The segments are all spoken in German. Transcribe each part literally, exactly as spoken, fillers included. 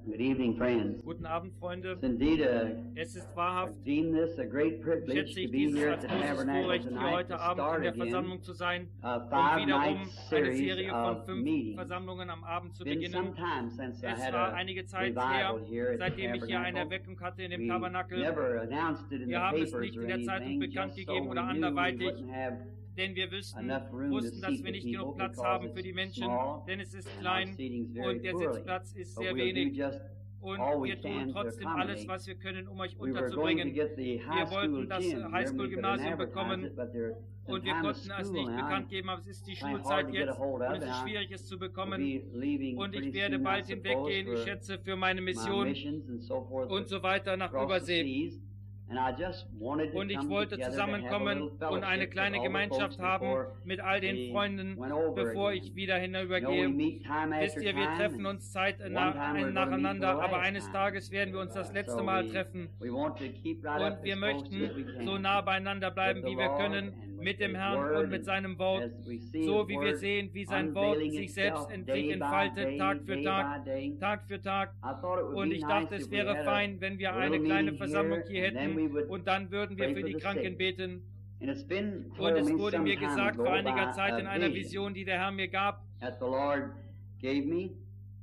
Good evening, friends. Guten Abend, Freunde. It's indeed a, Es ist wahrhaft, I deem this a great privilege schätze to ich be dieses here at als the großes Tabernacle Vorrecht, hier tonight heute to Abend start in der again Versammlung zu sein, a um five-night wiederum eine series Serie von of fünf meetings. Versammlungen am Abend zu It's been some beginnen. time since I Es had war a einige Zeit revival her, here at the seitdem ich hier eine Tabernacle. Erweckung hatte in dem We Tabernakel. never announced it in the Wir haben es papers nicht or in der Zeitung anything, bekannt just so gegeben we oder knew we anderweitig, wouldn't have denn wir wüssten, enough room to wussten, dass seat wir the nicht genug people Platz because haben für it's die Menschen, small denn es ist and our klein seating's very und der poorly. Sitzplatz ist But sehr we'll do wenig. just Und all we wir tun can to trotzdem alles, accommodate. was wir können, um euch We were going to unterzubringen. get the high Wir school wollten das gym here, and we could Highschool-Gymnasium advertise bekommen it, but there und wir time of konnten es school nicht now, bekannt geben, aber es ist die kind of hard Schulzeit to get a jetzt hold und of, es ist and I schwierig, es zu will bekommen. be leaving Und ich pretty werde soon, I bald suppose, hinweggehen, ich for schätze, für meine my Mission missions and so forth und so weiter nach across the Übersee. seas. And I just wanted to Und ich come wollte together to have a zusammenkommen little und fellowship eine with kleine all the Gemeinschaft folks haben before mit all den we Freunden, went over bevor again. ich wieder You know, we hinübergehe. meet time Wisst after ihr, wir time, treffen and uns Zeit one nach, time we're going to meet nacheinander, for the aber last eines time. Tages werden wir uns das letzte So Mal we- treffen. we want to keep right up Und wir as close as we möchten can so nah beieinander bleiben, with the wie wir Lord können, and with mit dem His Herrn Word, und mit and seinem Wort, as we see so His wie wir Word sehen, wie sein Wort unveiling sich selbst itself ent- day sich by entfaltet, day, Tag für day Tag, by day. Tag für Tag. I thought it would Und be ich nice dachte, if es we wäre had fein, wenn wir a eine little kleine meeting Versammlung here, hier and then we hätten would und dann würden wir pray für for die the Kranken sick. beten. And it's been Und told es me wurde some mir time gesagt ago vor einiger by Zeit a in einer vision Vision, die der Herr mir gab, that the Lord gave me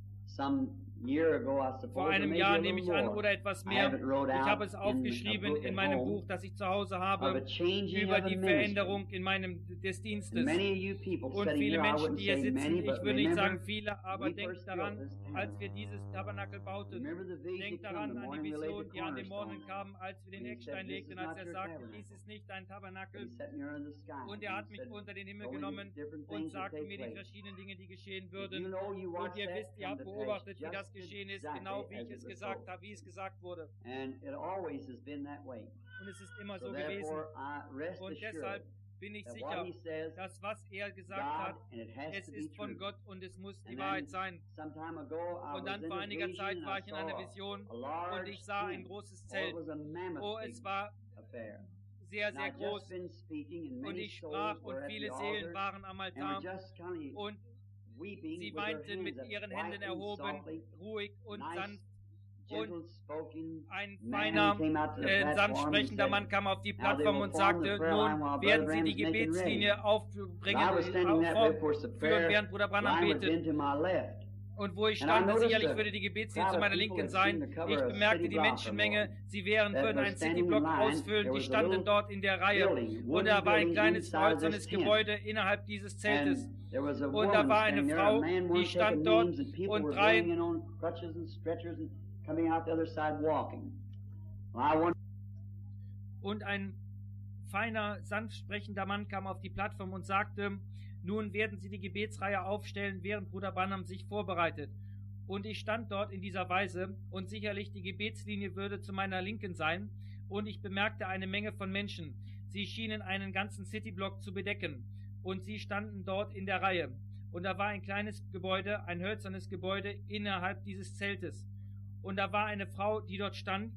some year ago, I suppose, vor or einem maybe Jahr a nehme little ich an more. oder etwas I mehr. have it wrote Ich out habe es in a aufgeschrieben book in at meinem home Buch, das ich zu Hause of a habe, changing über of a die ministry. Veränderung in meinem des And Dienstes. many of you people Und sitting viele here, I Menschen, wouldn't die hier say sitzen, many, ich but würde nicht sagen remember, viele, aber we denkt first daran, built this als wir dieses Tabernakel bauten, Remember the vision denkt that came daran the an die morning we laid Vision, the die an dem Morgen cornerstone. kam, als wir den And he Eckstein said, "This legten, is als not er your sagte, tabernacle." dies ist nicht dein He Tabernakel. set me under the sky. Und er He hat mich said, unter den Himmel "Told me genommen different und things would sagte take mir die place." verschiedenen Dinge, die geschehen You würden. know, you Und watched ihr that wisst, ihr come habt to pass beobachtet, wie das just geschehen ist, exactly genau wie as ich it es was gesagt told. habe, wie es gesagt wurde. And it always has been that way. Und es ist immer So so gewesen. therefore, I rest Und assured deshalb bin ich that sicher, what he says, dass was er gesagt God, hat, and it has es to be ist von true. Gott und es muss die And Wahrheit then, sein. some time ago, I Und was dann in vor a einiger vision Zeit and war I ich in einer saw Vision a large und ich sah ein tent. großes Oh, it Zelt. was a mammoth Oh, big es war affair. sehr, And sehr I'd just groß. been speaking, and Und many ich souls sprach were und at viele the Seelen altar, waren am and were Altar just kind of und weeping sie with their weinten mit hands up, ihren Händen quietly, erhoben, softly. ruhig und Nice, sanft. gentle spoken Ein man feiner, came out to the äh, platform sanft and sprechender said, Mann kam auf die "Now they Plattform will und form the sagte, prayer line nun while werden Brother Sie die Branham's making Gebetslinie ready." aufbringen, And I was standing that way, of course, the aufführen, prayer während Bruder Branham line would have been betet. to my left. Und wo ich And I stand, noticed sicherlich a würde die Gebetslinie crowd zu of meiner people Linken that seemed sein. to cover Ich a bemerkte city die block or Menschenmenge, more. sie wären, That würden were einen standing Cityblock in line. ausfüllen. There Die was a standen little dort in der Reihe. building, Und wooden da war ein building kleines inside hölzernes this tent. Gebäude innerhalb dieses Zeltes. And there was a Und da woman war eine standing there, Frau, a man die wanted stand taking dort names, and people und were drei going in on crutches and stretchers and coming out the other side walking. Well, I wondered, Und ein feiner, sanft sprechender Mann kam auf die Plattform und sagte, nun werden Sie die Gebetsreihe aufstellen, während Bruder Branham sich vorbereitet. Und ich stand dort in dieser Weise und sicherlich die Gebetslinie würde zu meiner Linken sein und ich bemerkte eine Menge von Menschen. Sie schienen einen ganzen Cityblock zu bedecken und sie standen dort in der Reihe. Und da war ein kleines Gebäude, ein hölzernes Gebäude innerhalb dieses Zeltes. Und da war eine Frau, die dort stand,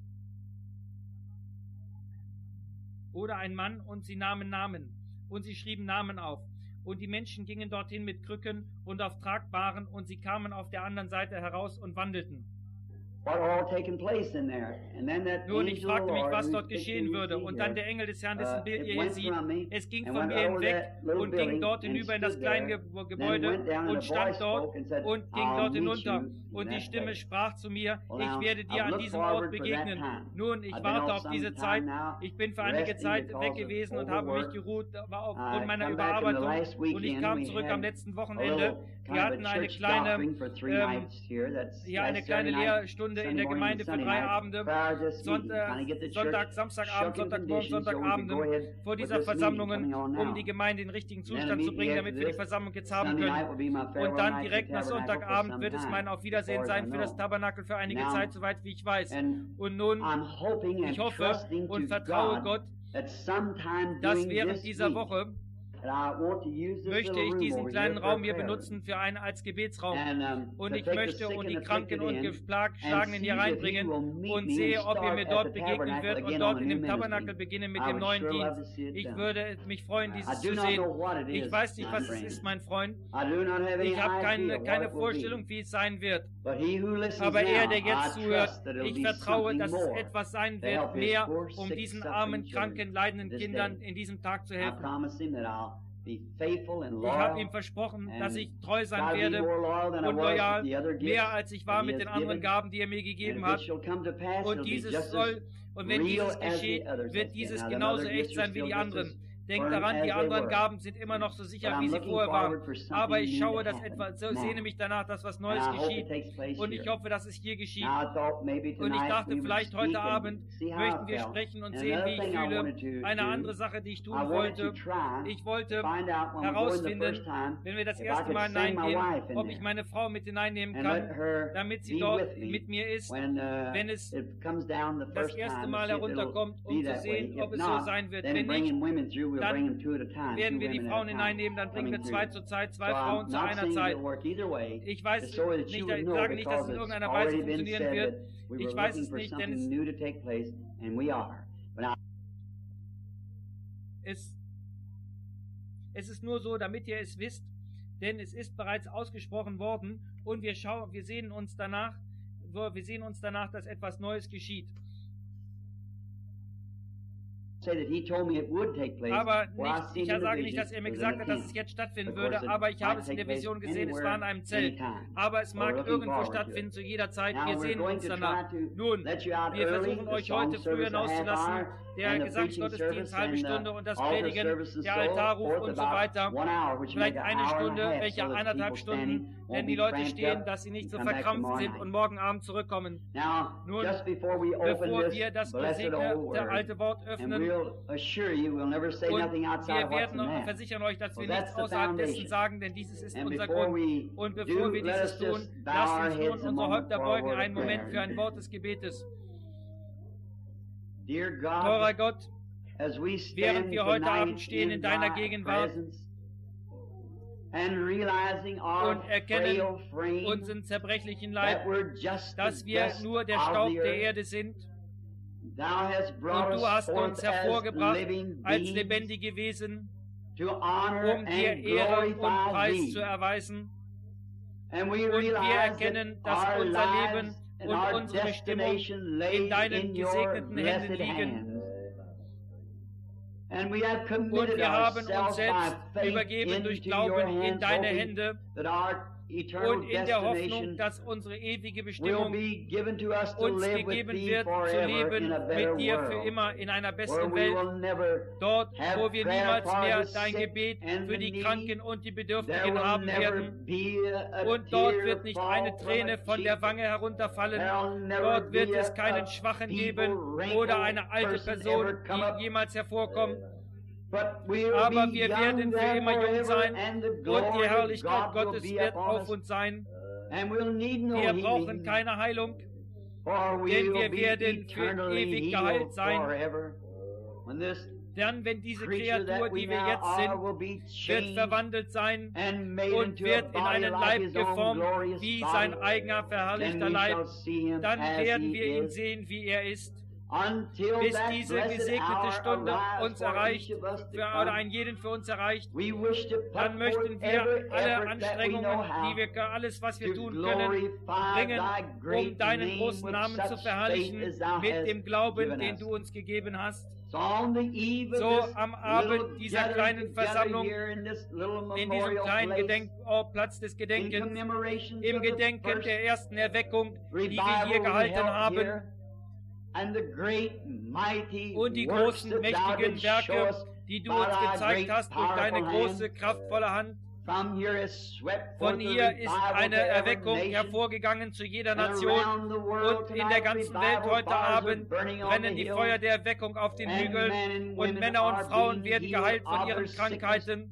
oder ein Mann, und sie nahmen Namen, und sie schrieben Namen auf. Und die Menschen gingen dorthin mit Krücken und auf Tragbaren, und sie kamen auf der anderen Seite heraus und wandelten. what all taken place in there. And then that Nun, ich angel of the fragte mich, Lord, was whose dort picture geschehen you würde. see Und dann here, der Engel des Herrn, uh, dessen Bild it ihr hier went seht, from me es ging and von went mir over hinweg that little und ging building dort and hinüber in das stood kleine there, Ge- then Gebäude went down and und a voice stand dort spoke and said, und ging "I'll dort meet hinunter. you in Und die that Stimme place." sprach zu mir, Well, ich now, werde dir I've an looked diesem Ort forward for that begegnen. time. Nun, ich I've been warte off auf some diese time Zeit. now, Ich bin für einige resting Zeit because weg of gewesen und habe mich overwork. geruht war I aufgrund meiner come back in the Überarbeitung. last Und ich weekend. kam We zurück had am letzten a Wochenende. little Wir kind of hatten a eine church kleine, doctrine for three ähm, nights here. That's ja, eine last kleine Saturday night, Lehrstunde in Sunday der morning, Gemeinde für Sunday drei night, Abende. prior to this meeting, Sonntag, kind of get the Sonntag, church Samstagabend, shook in Sonntagmorgen, condition so we could go Sonntagabenden ahead vor with dieser this meeting Versammlungen, coming on um now. die Gemeinde in den richtigen And then Zustand zu immediately bringen, after damit wir die this, Versammlung jetzt haben Sunday night können. will be my Und farewell dann night to direkt the nach tabernacle for Sonntagabend some wird es time, mein Auf Wiedersehen as far as sein I für das know. Tabernakel für einige Now, Zeit, soweit wie ich weiß. And Und nun, I'm hoping and ich hoffe trusting und to vertraue God Gott, that sometime dass during während this dieser week, Woche möchte ich diesen kleinen Raum hier benutzen für einen als Gebetsraum. Und ich möchte und die Kranken und Geschlagenen hier reinbringen und sehe, ob ihr mir dort begegnen wird und dort in dem Tabernakel beginnen mit dem neuen Dienst. Ich würde mich freuen, dieses zu sehen. Ich weiß nicht, was es ist, mein Freund. Ich habe keine, keine Vorstellung, wie es sein wird. Aber er, der jetzt zuhört, ich vertraue, dass es etwas sein wird, mehr, um diesen armen, kranken, leidenden Kindern in diesem Tag zu helfen. Ich habe ihm versprochen, dass ich treu sein werde und loyal, mehr als ich war mit den anderen Gaben, die er mir gegeben hat. Und dieses soll, und wenn dieses geschieht, wird dieses genauso echt sein wie die anderen. Denkt daran, die anderen Gaben sind immer noch so sicher, wie sie vorher waren. Aber ich schaue, dass etwas, so sehne mich danach, dass was Neues geschieht. Und ich hoffe, dass es hier geschieht. Und ich dachte, vielleicht heute Abend möchten wir sprechen und sehen, wie ich fühle. Eine andere Sache, die ich tun wollte. Ich wollte herausfinden, wenn wir das erste Mal hineingehen, ob ich meine Frau mit hineinnehmen kann, damit sie dort mit mir ist, wenn es das erste Mal herunterkommt, um zu sehen, ob es so sein wird. Wenn nicht, dann werden wir die Frauen hineinnehmen, dann bringen wir zwei zur Zeit, zwei Frauen zu einer Zeit. Ich weiß nicht, ich sage nicht, dass es in irgendeiner Weise funktionieren wird. Ich weiß es nicht, denn es, es ist nur so, damit ihr es wisst, denn es ist bereits ausgesprochen worden und wir schauen, wir sehen uns danach, wir sehen uns danach, dass etwas Neues geschieht. Aber nicht, ich sage nicht, dass er mir gesagt hat, dass es jetzt stattfinden würde, aber ich habe es in der Vision gesehen, es war in einem Zelt. Aber es mag irgendwo stattfinden, zu jeder Zeit, wir sehen uns danach. Nun, wir versuchen euch heute früh hinauszulassen, der Gesangsgottesdienst, halbe Stunde und das Predigen, der Altarruf und so weiter. Vielleicht eine Stunde, welche eineinhalb Stunden, wenn die Leute stehen, dass sie nicht so verkrampft sind und morgen Abend zurückkommen. Nun, bevor wir das gesegnete alte Wort öffnen, und wir werden versichern euch, dass wir nichts außerhalb dessen sagen, denn dieses ist unser Grund. Und bevor wir dieses tun, lasst uns nun unsere Häupter beugen, einen Moment für ein Wort des Gebetes. Teurer Gott, während wir heute Abend stehen in deiner Gegenwart und erkennen unseren zerbrechlichen Leib, dass wir nur der Staub der Erde sind, und du hast uns hervorgebracht als lebendige Wesen, um dir Ehre und Preis zu erweisen. Und wir erkennen, dass unser Leben und unsere Bestimmung in deinen gesegneten Händen liegen. Und wir haben uns selbst übergeben durch Glauben in deine Hände und in der Hoffnung, dass unsere ewige Bestimmung uns gegeben wird, zu leben mit dir für immer in einer besseren Welt, dort, wo wir niemals mehr dein Gebet für die Kranken und die Bedürftigen haben werden. Und dort wird nicht eine Träne von der Wange herunterfallen, dort wird es keinen Schwachen geben oder eine alte Person, die jemals hervorkommt. Aber wir werden für immer jung sein und die Herrlichkeit Gottes wird auf uns sein. Wir brauchen keine Heilung, denn wir werden für ewig geheilt sein. Dann, wenn diese Kreatur, die wir jetzt sind, wird verwandelt sein und wird in einen Leib geformt, wie sein eigener verherrlichter Leib, dann werden wir ihn sehen, wie er ist. Bis diese gesegnete Stunde uns erreicht, für, oder einen jeden für uns erreicht, dann möchten wir alle Anstrengungen, die wir, alles, was wir tun können, bringen, um deinen großen Namen zu verherrlichen, mit dem Glauben, den du uns gegeben hast. So am Abend dieser kleinen Versammlung, in diesem kleinen Gedenkort, Platz des Gedenkens, im Gedenken der ersten Erweckung, die wir hier gehalten haben, und die großen, mächtigen Werke, die du uns gezeigt hast durch deine große, kraftvolle Hand. Von hier ist eine Erweckung hervorgegangen zu jeder Nation, und in der ganzen Welt heute Abend brennen die Feuer der Erweckung auf den Hügeln, und Männer und Frauen werden geheilt von ihren Krankheiten,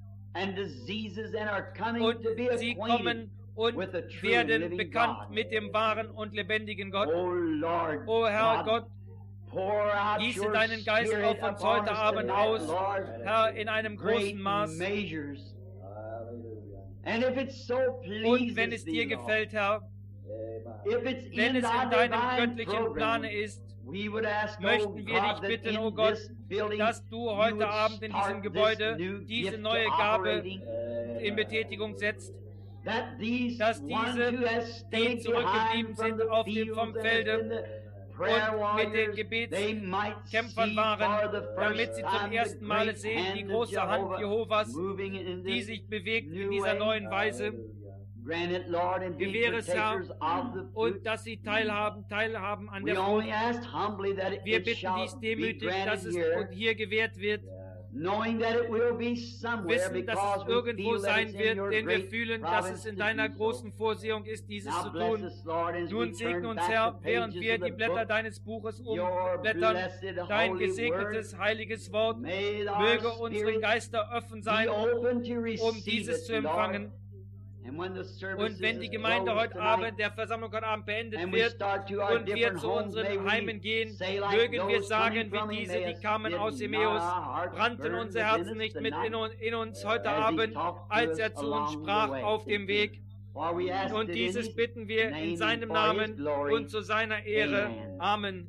und sie kommen und werden bekannt mit dem wahren und lebendigen Gott. O Herr Gott, Pour out Gieße your deinen Geist Spirit auf uns upon heute us Abend tonight, aus, Lord. Herr, in einem Great großen Maß. measures. And if it so Und wenn pleases es dir thee, Lord, gefällt, Herr, if it's wenn in es thy in deinem divine göttlichen program, Plane ist, we would ask, oh möchten wir God, dich that bitten, in oh Gott, this building dass du you heute would Abend in diesem start Gebäude this new diese gift neue to Gabe operating, in Betätigung setzt, that these dass ones diese, who have die stayed zurückgeblieben behind from sind the auf dem, fields vom and Felde in the prayer und mit den warriors, they might Gebetskämpfern see waren, for the damit first sie time zum the ersten Male great sehen, die hand of große Hand Jehovas, moving in die this sich bewegt in new dieser way. neuen Weise. Grant it, Lord, and be Gewähre es, Herr, partakers of the fruit. und dass sie teilhaben, teilhaben an We der only Frucht. ask humbly that it, Wir it bitten shall dies be demütig, dass granted es here, hier gewährt wird, knowing that it will be somewhere wissen, dass because es we irgendwo feel that sein it's in wird, your denn wir great fühlen, dass province es in to deiner do so. großen Vorsehung ist, dieses Now zu bless tun. us, Lord, as we Nun segne turn uns, back Herr, the während pages wir of die the Blätter book, deines Buches your umblättern, blessed dein holy gesegnetes, word. heiliges Wort, May our möge unsere spirits Geister offen be sein, open to um receive dieses it, zu empfangen. Lord. And when the service Und wenn die is Gemeinde closed heute tonight, Abend, der Versammlung heute Abend beendet and we wird start to our und wir different zu homes, may unseren we Heimen gehen, say like mögen wir those sagen, coming wie from diese, die Emmaus, kamen did aus not Emmaus, our hearts brannten burn unsere within Herzen us nicht mit tonight? in, un- in uns heute As he Abend, talked to als us er zu uns along the sprach way. auf dem Weg. For we ask Und it in dieses his bitten wir name in and seinem for his Namen glory. und zu seiner Ehre. Amen. Amen.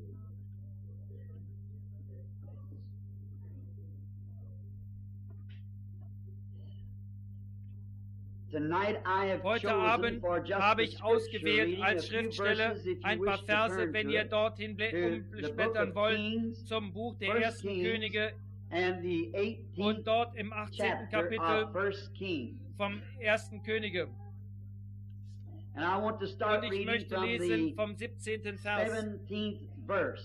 Tonight I have Heute chosen Abend for just habe the ich scripture ausgewählt reading als a few Schriftstelle verses, if you ein wish paar to Verse, turn wenn to ihr it, dorthin blä- to the book umblättern of wollt, Kings, zum Buch der First ersten Kings, Könige and the eighteenth und dort im achtzehnten chapter Kapitel of First Kings. vom ersten Könige. And I want to start Und ich reading möchte from lesen the vom siebzehnten Vers. seventeenth verse.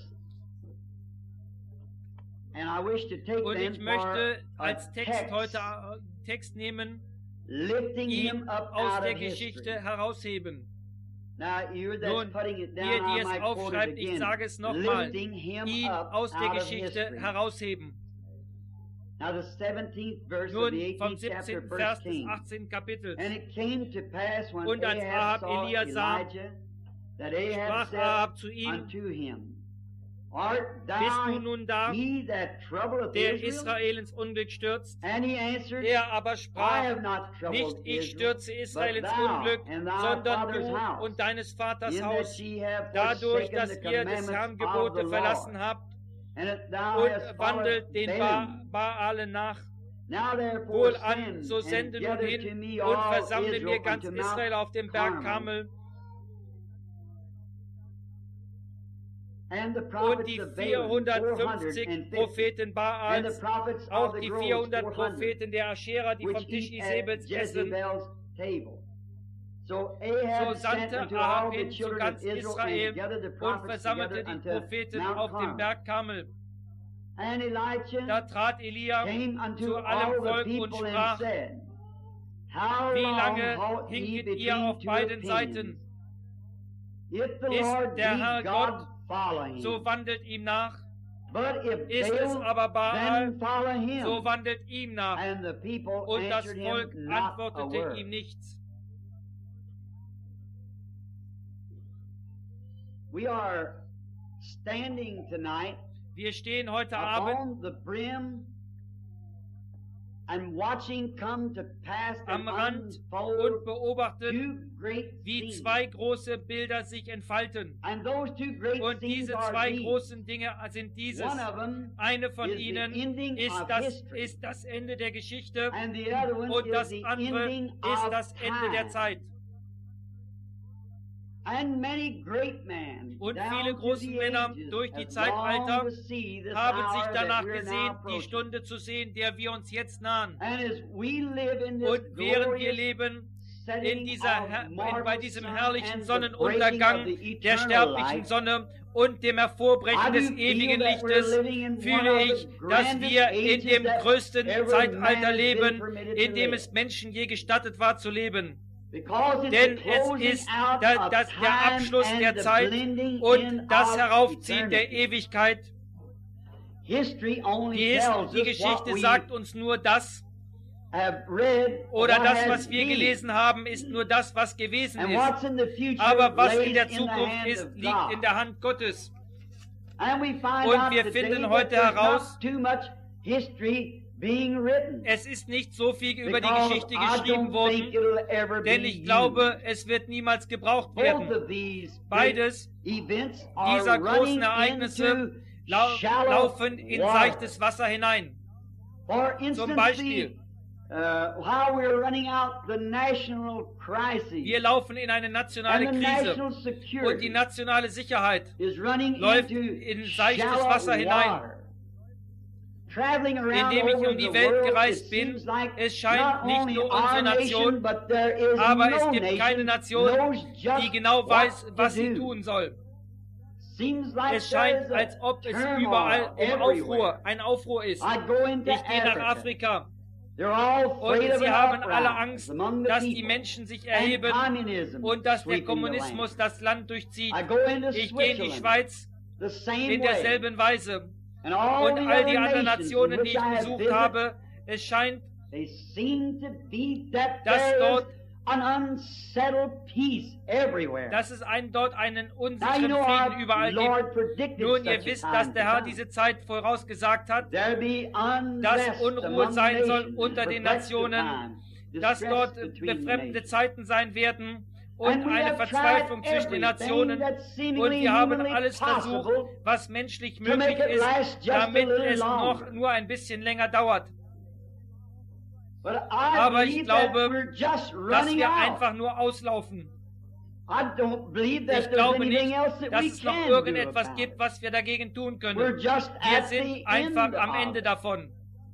And I wish to take Und them ich möchte for a als Text text, heute äh, Text nehmen, lifting him ihn up aus out der of Geschichte history. herausheben. Now, you that's Nun, putting it down, ihr, I die es might quote it aufschreibt, ich again. sage es nochmal, Lifting him ihn up aus der out of Geschichte history. herausheben. Now, the seventeenth verse of Nun the vom eighteenth chapter, siebzehnten First Vers des Kings. achtzehnten Kapitels. And it came to pass when Und als Ahab Ahab saw Elia sah, Elijah, that Ahab sprach said Ahab zu ihm, unto him, Art bist thou du nun da, he that troubleth der Israel? Israel ins Unglück stürzt? And he answered, Er aber I sprach, have not troubled nicht ich Israel, stürze Israel but ins thou Unglück, and thy sondern father's du house, und deines Vaters in that Haus, ye have dadurch, forsaken dass the ihr des Herrn commandments of Gebote the verlassen Lord, habt and that thou hast und followed wandelt den ba Balaam. Baalen nach. Now therefore Wohlan, send so and sende nun gather hin to me und all versammle Israel mir ganz unto Mount Israel auf dem Berg Carmel. Karmel. And the Und prophets die of Balaam, four hundred vierhundertfünfzig and fifty, Propheten and the Baals, prophets of auch the die groves, vierhundert four hundred, Propheten der Aschera, die vom which Tisch eat at Isabels essen. Jezebel's table. So So Ahab sent sandte unto all Ahab the hin zu children ganz of Israel Israel and gathered the und prophets versammelte together die unto Propheten Mount auf dem Carmel. Berg Karmel. And Elijah Da trat Elia came unto zu all allem the Volk und people and sprach, said, How wie long lange halt ye hinket ihr between auf two beiden opinions? Seiten? If the Ist Lord der be Herr God, Gott, follow him. so wandelt ihm nach. But if Ist es Baal, aber Baal, then follow him. so wandelt ihm nach. And the people Und das answered Volk him not a antwortete word. ihm nichts. We are standing tonight Wir stehen heute Abend upon the brim and watching come to pass and am Rand und unfold beobachten, two great wie scenes. zwei große Bilder sich entfalten. And those two great Und scenes diese are zwei these. großen Dinge sind dieses. One of them Eine von is the ihnen ending ist of das, history. ist das Ende der Geschichte And the other one und is das the andere ending ist of das Ende der time. Zeit. And many great men Und down viele through große the Männer ages durch die have Zeitalter longed to see this haben sich hour danach that we're now gesehen, die approaching. Stunde zu sehen, der wir uns jetzt nahen. And as we live in this Und während wir glorious leben setting in dieser of Her in, marvelous bei diesem sun herrlichen and the Sonnenuntergang breaking of the der eternal sterblichen light, Sonne und dem Hervorbrechen I do des feel ewigen that we're Lichtes, living in one fühle of the ich, dass grandest wir in ages dem that größten ever man Zeitalter has been leben, permitted in to dem live. es Menschen je gestattet war zu leben. Because it's Denn the es closing ist out da, of das, der time Abschluss and der the Zeit blending in und das of Heraufziehen der eternity. Ewigkeit. History only Die, His tells die us what Geschichte we sagt uns nur das, have read, oder what das, has was wir been. gelesen haben, ist nur das, was gewesen And ist. what's in the future Aber was lays in der in the Zukunft hand ist, of liegt God. in der Hand Gottes. And we find Und out wir today finden that heute there's heraus, not too much history being written. es ist nicht so viel über die Because Geschichte I geschrieben don't think worden, it'll ever denn be ich glaube, used. es wird niemals gebraucht Both werden. of these Beides events are dieser running großen Ereignisse into lau shallow laufen in water. seichtes Wasser hinein. For instance, Zum Beispiel, the, uh, how we're running out the national crisis wir laufen in eine nationale and the Krise national und die security nationale Sicherheit is running läuft into in seichtes shallow Wasser hinein. water. Traveling around Indem ich over um die the Welt world, gereist it bin, seems like es scheint not nicht only nur our unsere nation, Nation, but there is aber no es gibt keine nation Nation, knows just die genau weiß, what was to sie do. tun soll. Seems like Es there scheint, is a als ob es turmoil überall um everywhere. Aufruhr, ein Aufruhr ist. I go into Ich gehe nach Africa. Afrika They're all und afraid of sie an haben alle uprising Angst, among the dass die people. Menschen sich And erheben communism und dass der sweeping the Kommunismus land. das Land durchzieht. I go into Ich gehe in die Switzerland Schweiz the same in way. derselben Weise. And all Und the all die other anderen nations Nationen, in die which ich I have besucht visited, habe, es scheint, they seem to be that dass there dort- is an unsettled peace everywhere. dass es einen, dort einen Now you unsicheren know Frieden our überall gibt. Lord predicted Nun, ihr such a wisst, time dass der to Herr come. diese Zeit vorausgesagt hat, There be dass unrest Unruhe among sein soll nations, unter den perplexed Nationen, times, dass distress dort between befremdete nations. Zeiten sein werden und And we eine have Verzweiflung tried zwischen den everything Nationen. that's Und seemingly wir haben humanly alles versucht, possible was menschlich to möglich make it ist, last just a damit little es noch longer. nur ein bisschen länger dauert. But I Aber ich believe glaube, that we're just Dass running wir out. einfach nur auslaufen. I don't believe that Ich there's glaube anything nicht, else that dass we es noch can do irgendetwas about gibt, it. was wir dagegen tun We're können. just Wir at sind the einfach end am of Ende it. davon.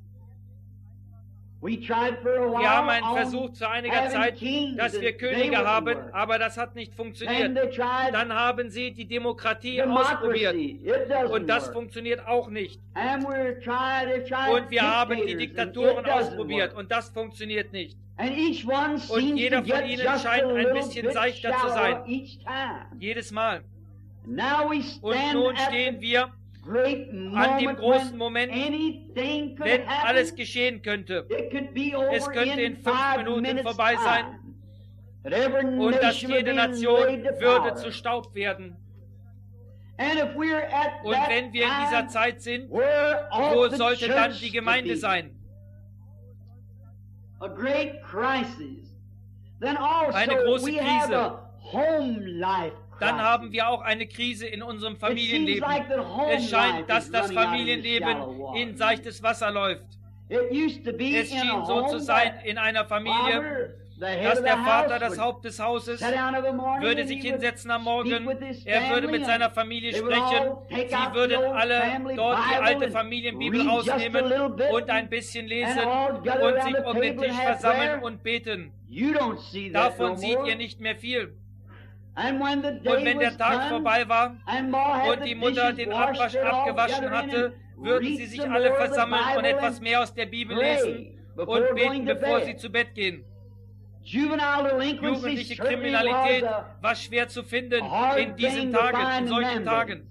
We tried for a while Wir haben einen on Versuch zu einiger having Zeit, kings dass wir and they Könige wouldn't haben, work. aber das hat nicht Then funktioniert. they tried Dann haben sie die Demokratie ausprobiert democracy. It doesn't und das work. funktioniert auch nicht. And we're trying, they've tried Und wir haben die dictators, Diktaturen and it doesn't ausprobiert work. und das funktioniert nicht. And each one Und seems jeder to von get ihnen just scheint a ein little bisschen bit seichter zu shallower sein. each time. Jedes Mal. Now we Und stand nun at stehen the wir great an dem moment großen when Moment, anything could wenn happen. alles geschehen könnte. It could be over Es könnte in in fünf five Minuten minutes vorbei sein. time. That every Und dass nation would jede be Nation laid to würde powder. zu Staub werden. And if we're at Und that wenn wir in dieser time, Zeit sind, where ought wo the sollte dann church die to Gemeinde be? sein? A great crisis. Then also Eine große we have Krise. a home life crisis. Dann haben wir auch eine Krise in unserem It seems Familienleben. like that home Es scheint, life dass is das running out into Familienleben shallow water. in seichtes Wasser läuft. It used to be Es in a schien so home zu sein that in einer Familie, father, the head dass of the der Vater house, das would Haupt des Hauses sit down of a morning würde and sich he would hinsetzen am speak Morgen, with his er würde family mit and seiner Familie they would sprechen, all take sie out the würden old alle family dort die Bible alte and Familienbibel read just a little rausnehmen bit und ein bisschen lesen and all gather und around sich the um den table Tisch and have versammeln prayer. und beten. You don't see that Davon no seht more. ihr nicht mehr viel. And when the day Und wenn der was Tag done, vorbei war and Ma had und the die Mutter dishes den washed Abwasch it all abgewaschen together in hatte, and würden read sie sich some alle more of the versammeln und Bible etwas and mehr aus der Bibel pray lesen before und going beten, to bevor bed. sie zu Bett gehen. Juvenile delinquency Jugendliche certainly Kriminalität was a war schwer zu finden hard in diesen thing to Tagen, find in in solchen them Tagen.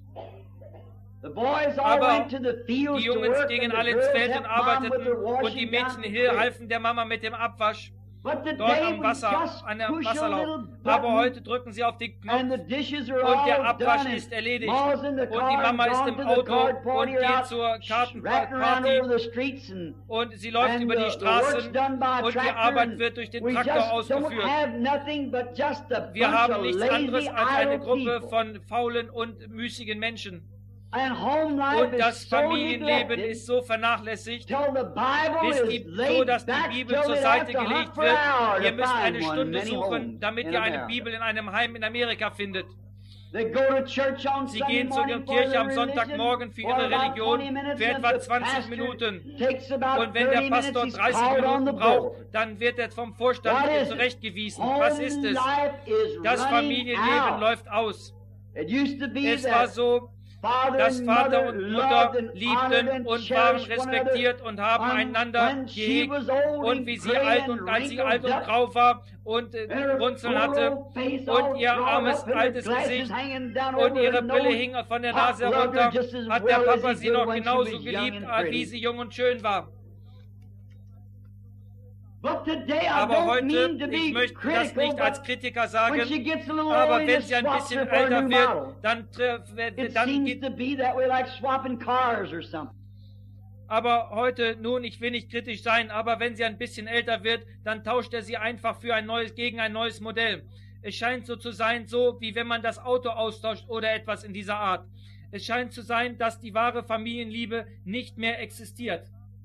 The boys all Aber went to the fields Die to Jungs work gingen and the alle ins girls Feld und helped mom with arbeiteten their und die washing down Mädchen the hier creek. halfen der Mama mit dem Abwasch But dort today am we Wasser, just an der push a Wasserlauf. little Aber button heute drücken sie auf den and the Knopf dishes are und der all Abwasch done ist and erledigt. Ma's in the Und car die Mama and ist gone im to the Auto card und party geht out, zur ratting around Kartenparty over the streets and und sie läuft and über the, die the work's Straßen done by a und die tractor Arbeit and wird durch den we Traktor just don't ausgeführt. have nothing but just a Wir bunch haben of nichts lazy, anderes als eine idle Gruppe people. von faulen und müßigen Menschen. And home life Und das is so Familienleben neglected ist so vernachlässigt, till the Bible bis is die, so laid dass die back Bibel till zur we'd have Seite to hunt gelegt for an hour wird. Ihr to müsst eine find one in Stunde many suchen, homes damit in ihr eine America. Bibel in einem Heim in Amerika findet. They go to church on Sie Sunday gehen zur morning for Kirche their am Sonntagmorgen für religion ihre for about Religion twenty minutes für and etwa the zwanzig pastor Minuten. takes about Und wenn thirty der minutes, Pastor he's dreißig called on Minuten the braucht, board. dann wird er vom Vorstand What hier is it? zurechtgewiesen. Home Was ist es? life is Das running Familienleben out. läuft aus. It used to be Es war that so, father dass and Vater mother und loved Mutter and honored liebten and und waren cherished one respektiert another. und haben And einander when she gehegt. was old Und and wie sie gray alt and und als sie wrinkled alt und up, grau war und äh, and her Runzeln poor hatte old face und all ihr drawn armes, up and her altes glasses Gesicht hanging down und over ihre her Brille nose, hing von der Pop Nase loved her herunter, just as hat der well as Papa he sie did noch when she genauso was young geliebt, and äh, wie pretty. sie jung und schön war. But today I Aber don't heute, mean to ich be möchte das critical, nicht als but Kritiker sagen, when she gets a little aber older, wenn just sie ein swaps bisschen her for a älter new wird, model. dann, treff- It dann seems gibt to be that way, like swapping cars or something. Aber heute, nun, ich will nicht kritisch sein, aber wenn sie ein bisschen älter wird, dann tauscht er sie einfach für ein neues, gegen ein neues Modell. Es scheint so zu sein, so wie wenn man das Auto austauscht oder etwas in dieser Art. Es scheint zu sein, dass die wahre Familienliebe nicht mehr existiert.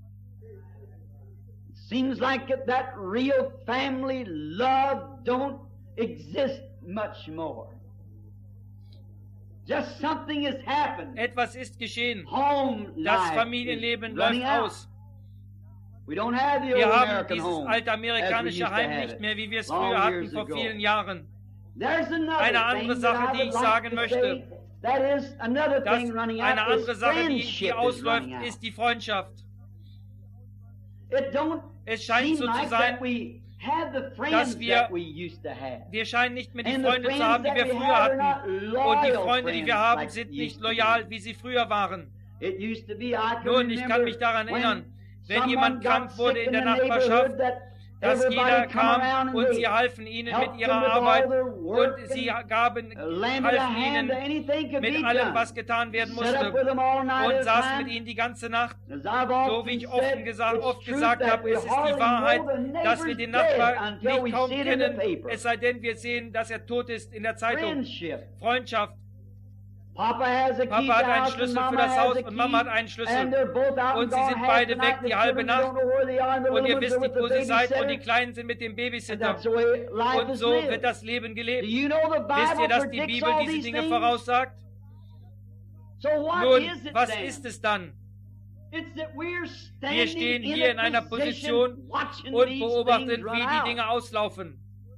It seems like that real family love don't exist much more. Just something has happened. Etwas ist geschehen. Home Das life Familienleben is läuft running out. aus. We don't have the old Wir haben American dieses home alte as we amerikanische used to Heim have nicht it mehr, wie wir es long früher hatten, years vor ago. vielen Jahren. There's another Eine andere thing Sache, that I die would ich like sagen to möchte. say. That is another Das, thing running eine out is andere Sache, die, die friendship is ausläuft, running out. ist die Freundschaft. It don't Es scheint seem so zu like sein, that we have the friends dass wir- that we used to have. Wir scheinen nicht mehr die And the Freunde zu friends haben, die that wir we früher have are hatten. not Und die loyal Freunde, die wir friends haben, like sind it nicht used to be. loyal, wie sie früher waren. It used to be, I can Nun, ich kann remember mich daran when erinnern, wenn someone jemand got krank wurde sick in der the Nachbarschaft, neighborhood, that dass everybody jeder come around kam and und they sie halfen ihnen helped mit them ihrer with all Arbeit their und work sie and gaben, lended a halfen hand ihnen to anything could mit be allem, done. was getan werden Set up with musste them all night und at a saßen time. mit ihnen die ganze Nacht. As I've So often wie ich oft, said, gesagt, it's oft truth gesagt that habe, we es ist hardly die Wahrheit, know the dass wir neighbor's den dead Nachbar until nicht we kaum see it in the kennen, paper. es sei denn, wir sehen, dass er tot ist in der Zeitung. Friendship. Freundschaft. Papa has a key Papa to hat the einen house Schlüssel and für Mama das has Haus a und key, Mama hat einen Schlüssel. and they're both out Und and sie gone sind half beide the weg night. die The halbe children Nacht. don't know where they are, and the Und little ihr ones wisst are with nicht, the wo ihr seid und die babysitter. Kleinen sind mit dem And Babysitter. that's the way life Und is so lived. wird das Leben Do gelebt. you know the Wisst ihr, Bible dass die predicts Bibel all diese these Dinge things? voraussagt? So what Nun, is it was then? ist es dann? It's that we're Wir standing stehen in hier a in einer position Position watching und these beobachten, things run wie die out. Dinge auslaufen.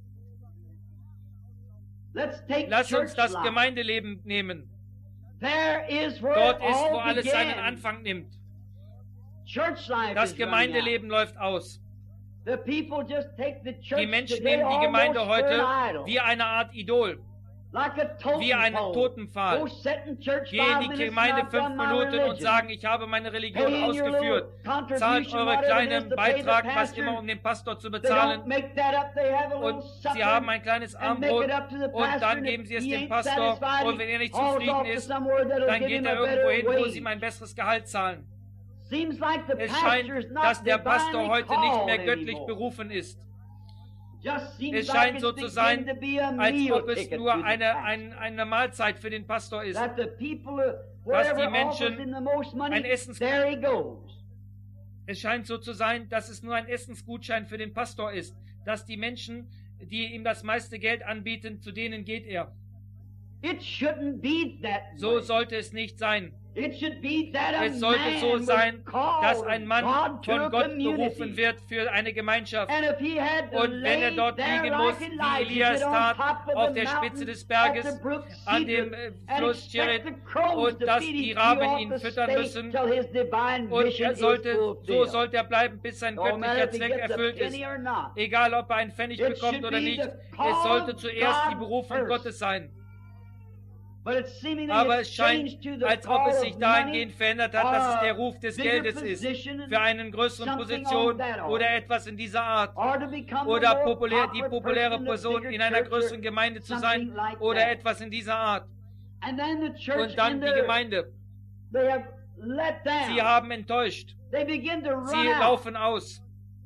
Let's take Lass uns church das life. Gemeindeleben nehmen. There is where Dort it ist, wo all alles seinen began. Anfang nimmt. Church life Das is running Gemeindeleben läuft aus. out. The people just take the church Die Menschen today nehmen die Gemeinde almost for heute an idol. wie eine Art Idol, Like a totem wie einen pole. Totenpfahl. Go sit in church Geh in five die minutes, Gemeinde and I've fünf done my Minuten und religion. sagen, ich habe meine Religion Pay in your ausgeführt. little contribution, Zahlt eure whatever it is, kleinen to pay the Beitrag, was pastor. immer, um den Pastor zu They don't bezahlen. make that up. They have a little Und supper sie haben ein kleines and make Armbrot it up to the und pastor, dann and geben if sie es he dem ain't Pastor satisfied, und wenn er nicht he hauls zufrieden off to ist, somewhere that'll dann give geht him er a irgendwo better hin, wo wage. sie ihm ein besseres Gehalt zahlen. Seems like the Es pastor scheint, is not dass der Pastor divinely heute nicht mehr called göttlich anymore. berufen ist. Just seems Es like scheint it's so zu beginning sein, to be a als meal ob es ticket nur to the eine, pastor. ein, eine Mahlzeit für den Pastor ist. That the people, uh, Dass wherever die Menschen offers in the most money, ein Essens- there he goes. Es scheint so zu sein, dass es nur ein Essensgutschein für den Pastor ist, dass die Menschen, die ihm das meiste Geld anbieten, zu denen geht er. It shouldn't be that So way. sollte es nicht sein. It should be that a Es sollte man so was sein, called dass ein Mann God to a von Gott community. berufen wird für eine Gemeinschaft. And if he had to Und wenn er lay dort there liegen muss, like wie Elijah Elias did on tat, top of auf the der mountain Spitze des at Berges, the brook an Cedar, dem äh, and Fluss expect Cherit, the crows und to dass feed die him, Raben he ought ihn to füttern stay müssen. till his divine Und mission er is sollte, so fulfilled. sollte er bleiben, bis sein No matter göttlicher if he Zweck gets a erfüllt ist. penny or not. Egal, ob er einen Pfennig It bekommt should oder be nicht, the call es sollte of zuerst die God Berufung first. Gottes sein. But it's seemingly Aber it's es scheint, changed to the als ob call es of sich dahingehend money verändert hat, dass es or der Ruf des bigger Geldes ist, position and für eine größere something Position on that order. oder etwas in dieser Art. or to become Oder a more populär, die popular populäre person in a Person bigger in einer church or größeren Gemeinde zu sein something like oder that. etwas in dieser Art. And then the church Und dann in die their, Gemeinde. they have let down. Sie haben enttäuscht. They begin to run Sie out. laufen aus.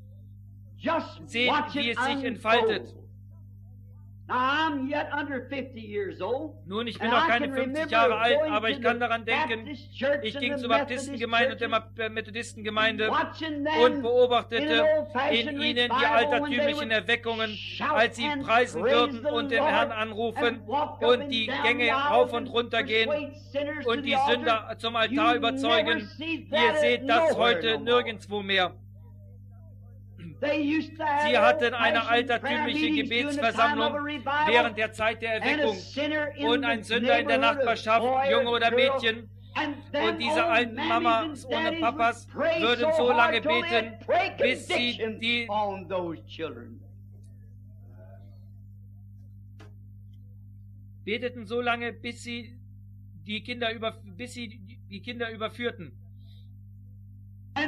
Just Sehen, watch wie it es sich unfold. entfaltet. Now I'm yet under fifty years old. Nun, ich bin and noch I keine can fünfzig remember Jahre alt, going aber to ich kann the daran denken, Baptist church ich and ging the zur Methodist Baptistengemeinde und der churches, Ma- Methodistengemeinde watching them und in beobachtete an old-fashioned in ihnen die revival when they altertümlichen would Erweckungen, shout als sie and preisen praise würden the und den Lord Herrn anrufen and walk up und and die down Gänge the rauf aisles und and runter gehen persuade sinners to und the die altar. Sünder zum You Altar überzeugen. never see Ihr that seht das nowhere heute no more. nirgendwo mehr. They used to have Sie hatten eine old-fashioned prayer altertümliche meetings during the time of Gebetsversammlung a revival, während der Zeit der and a Erweckung. sinner in Und the ein Sünder in der neighborhood, a Nachbarschaft, boy Junge or oder girl, Mädchen, and them und diese old alten mammies Mamas and ohne daddies Papas would pray würden so so lange hard till they beten, had pray bis sie conviction die on those children. beteten so lange, bis sie die Kinder über, bis sie die Kinder überführten. And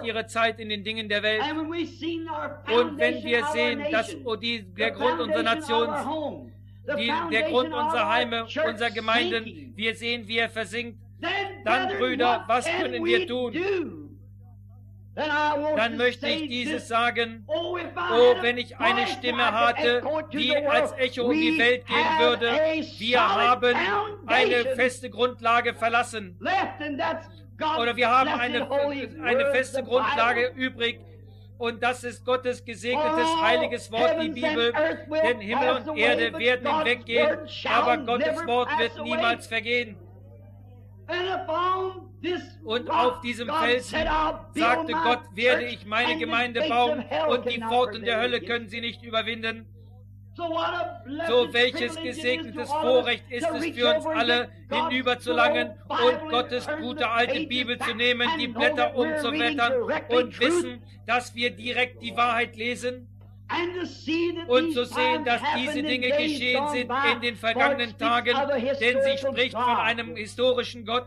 world. ihre Zeit in den Dingen der Welt. And when we've seen our Und wenn foundation wir of our sehen, dass nation, oh, die, the der Grund unserer foundation of our Nation, home, the die, der foundation Grund of unserer our Heime, church unserer Gemeinden, sinking, wir sehen, wie er versinkt, then, dann, brethren, Brüder, what was can können we wir tun? do? dann möchte ich dieses sagen: Oh, wenn ich eine Stimme hatte, die als Echo um die Welt gehen würde, wir haben eine feste Grundlage verlassen. Oder wir haben eine, eine feste Grundlage übrig. Und das ist Gottes gesegnetes, heiliges Wort, die Bibel. Denn Himmel und Erde werden hinweggehen, aber Gottes Wort wird niemals vergehen. Und auf diesem Felsen, sagte Gott, werde ich meine Gemeinde bauen, und die Pforten der Hölle können sie nicht überwinden. So welches gesegnetes Vorrecht ist es für uns alle, hinüber zu langen und Gottes gute alte Bibel zu nehmen, die Blätter umzuwettern und wissen, dass wir direkt die Wahrheit lesen und zu sehen, dass diese Dinge geschehen sind in den vergangenen Tagen, denn sie spricht von einem historischen Gott.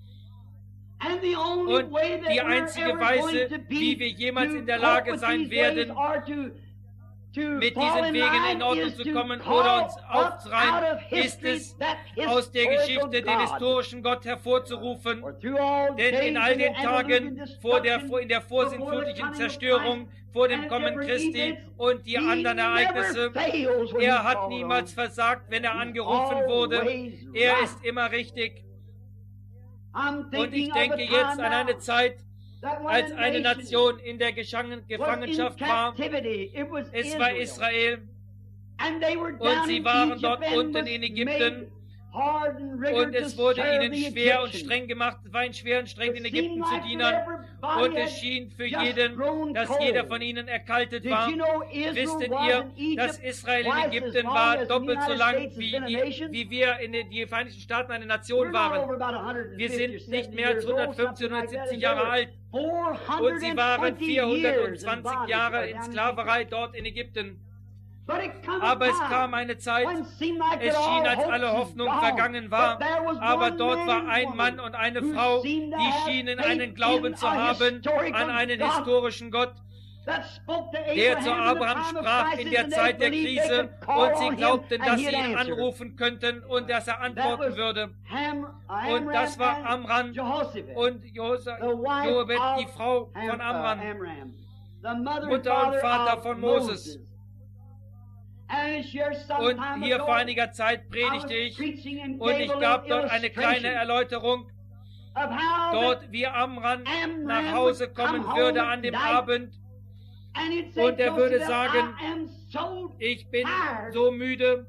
Und die einzige Weise, wie wir jemals in der Lage sein werden, mit diesen Wegen in Ordnung zu kommen oder uns aufzureihen, ist es, aus der Geschichte den historischen Gott hervorzurufen. Denn in all den Tagen vor der, in der vorsintflutlichen Zerstörung, vor dem Kommen Christi und die anderen Ereignisse, er hat niemals versagt, wenn er angerufen wurde. Er ist immer richtig. Und ich denke jetzt an eine Zeit, als eine Nation in der Gefangenschaft war. Es war Israel. Und sie waren dort unten in Ägypten. Und es wurde ihnen schwer und streng gemacht, es war ihnen schwer und streng, in Ägypten zu dienen. Und es schien für jeden, dass jeder von ihnen erkaltet war. Wisstet ihr, dass Israel in Ägypten war doppelt so lang, wie, die, wie wir in den die Vereinigten Staaten eine Nation waren? Wir sind nicht mehr als hundertfünfzig, hundertsiebzig Jahre alt. Und sie waren vierhundertzwanzig Jahre in Sklaverei dort in Ägypten. Aber es kam eine Zeit, es schien, als alle Hoffnung vergangen war, aber dort war ein Mann und eine Frau, die schienen einen Glauben zu haben an einen historischen Gott, der zu Abraham sprach in der Zeit der Krise, und sie glaubten, dass sie ihn anrufen könnten und dass er antworten würde. Und das war Amram und Jochebed, die Frau von Amram, Mutter und Vater von Moses. Und hier vor einiger Zeit predigte ich, und ich gab dort eine kleine Erläuterung, dort wie Amram nach Hause kommen würde an dem Abend, und er würde sagen: Ich bin so müde,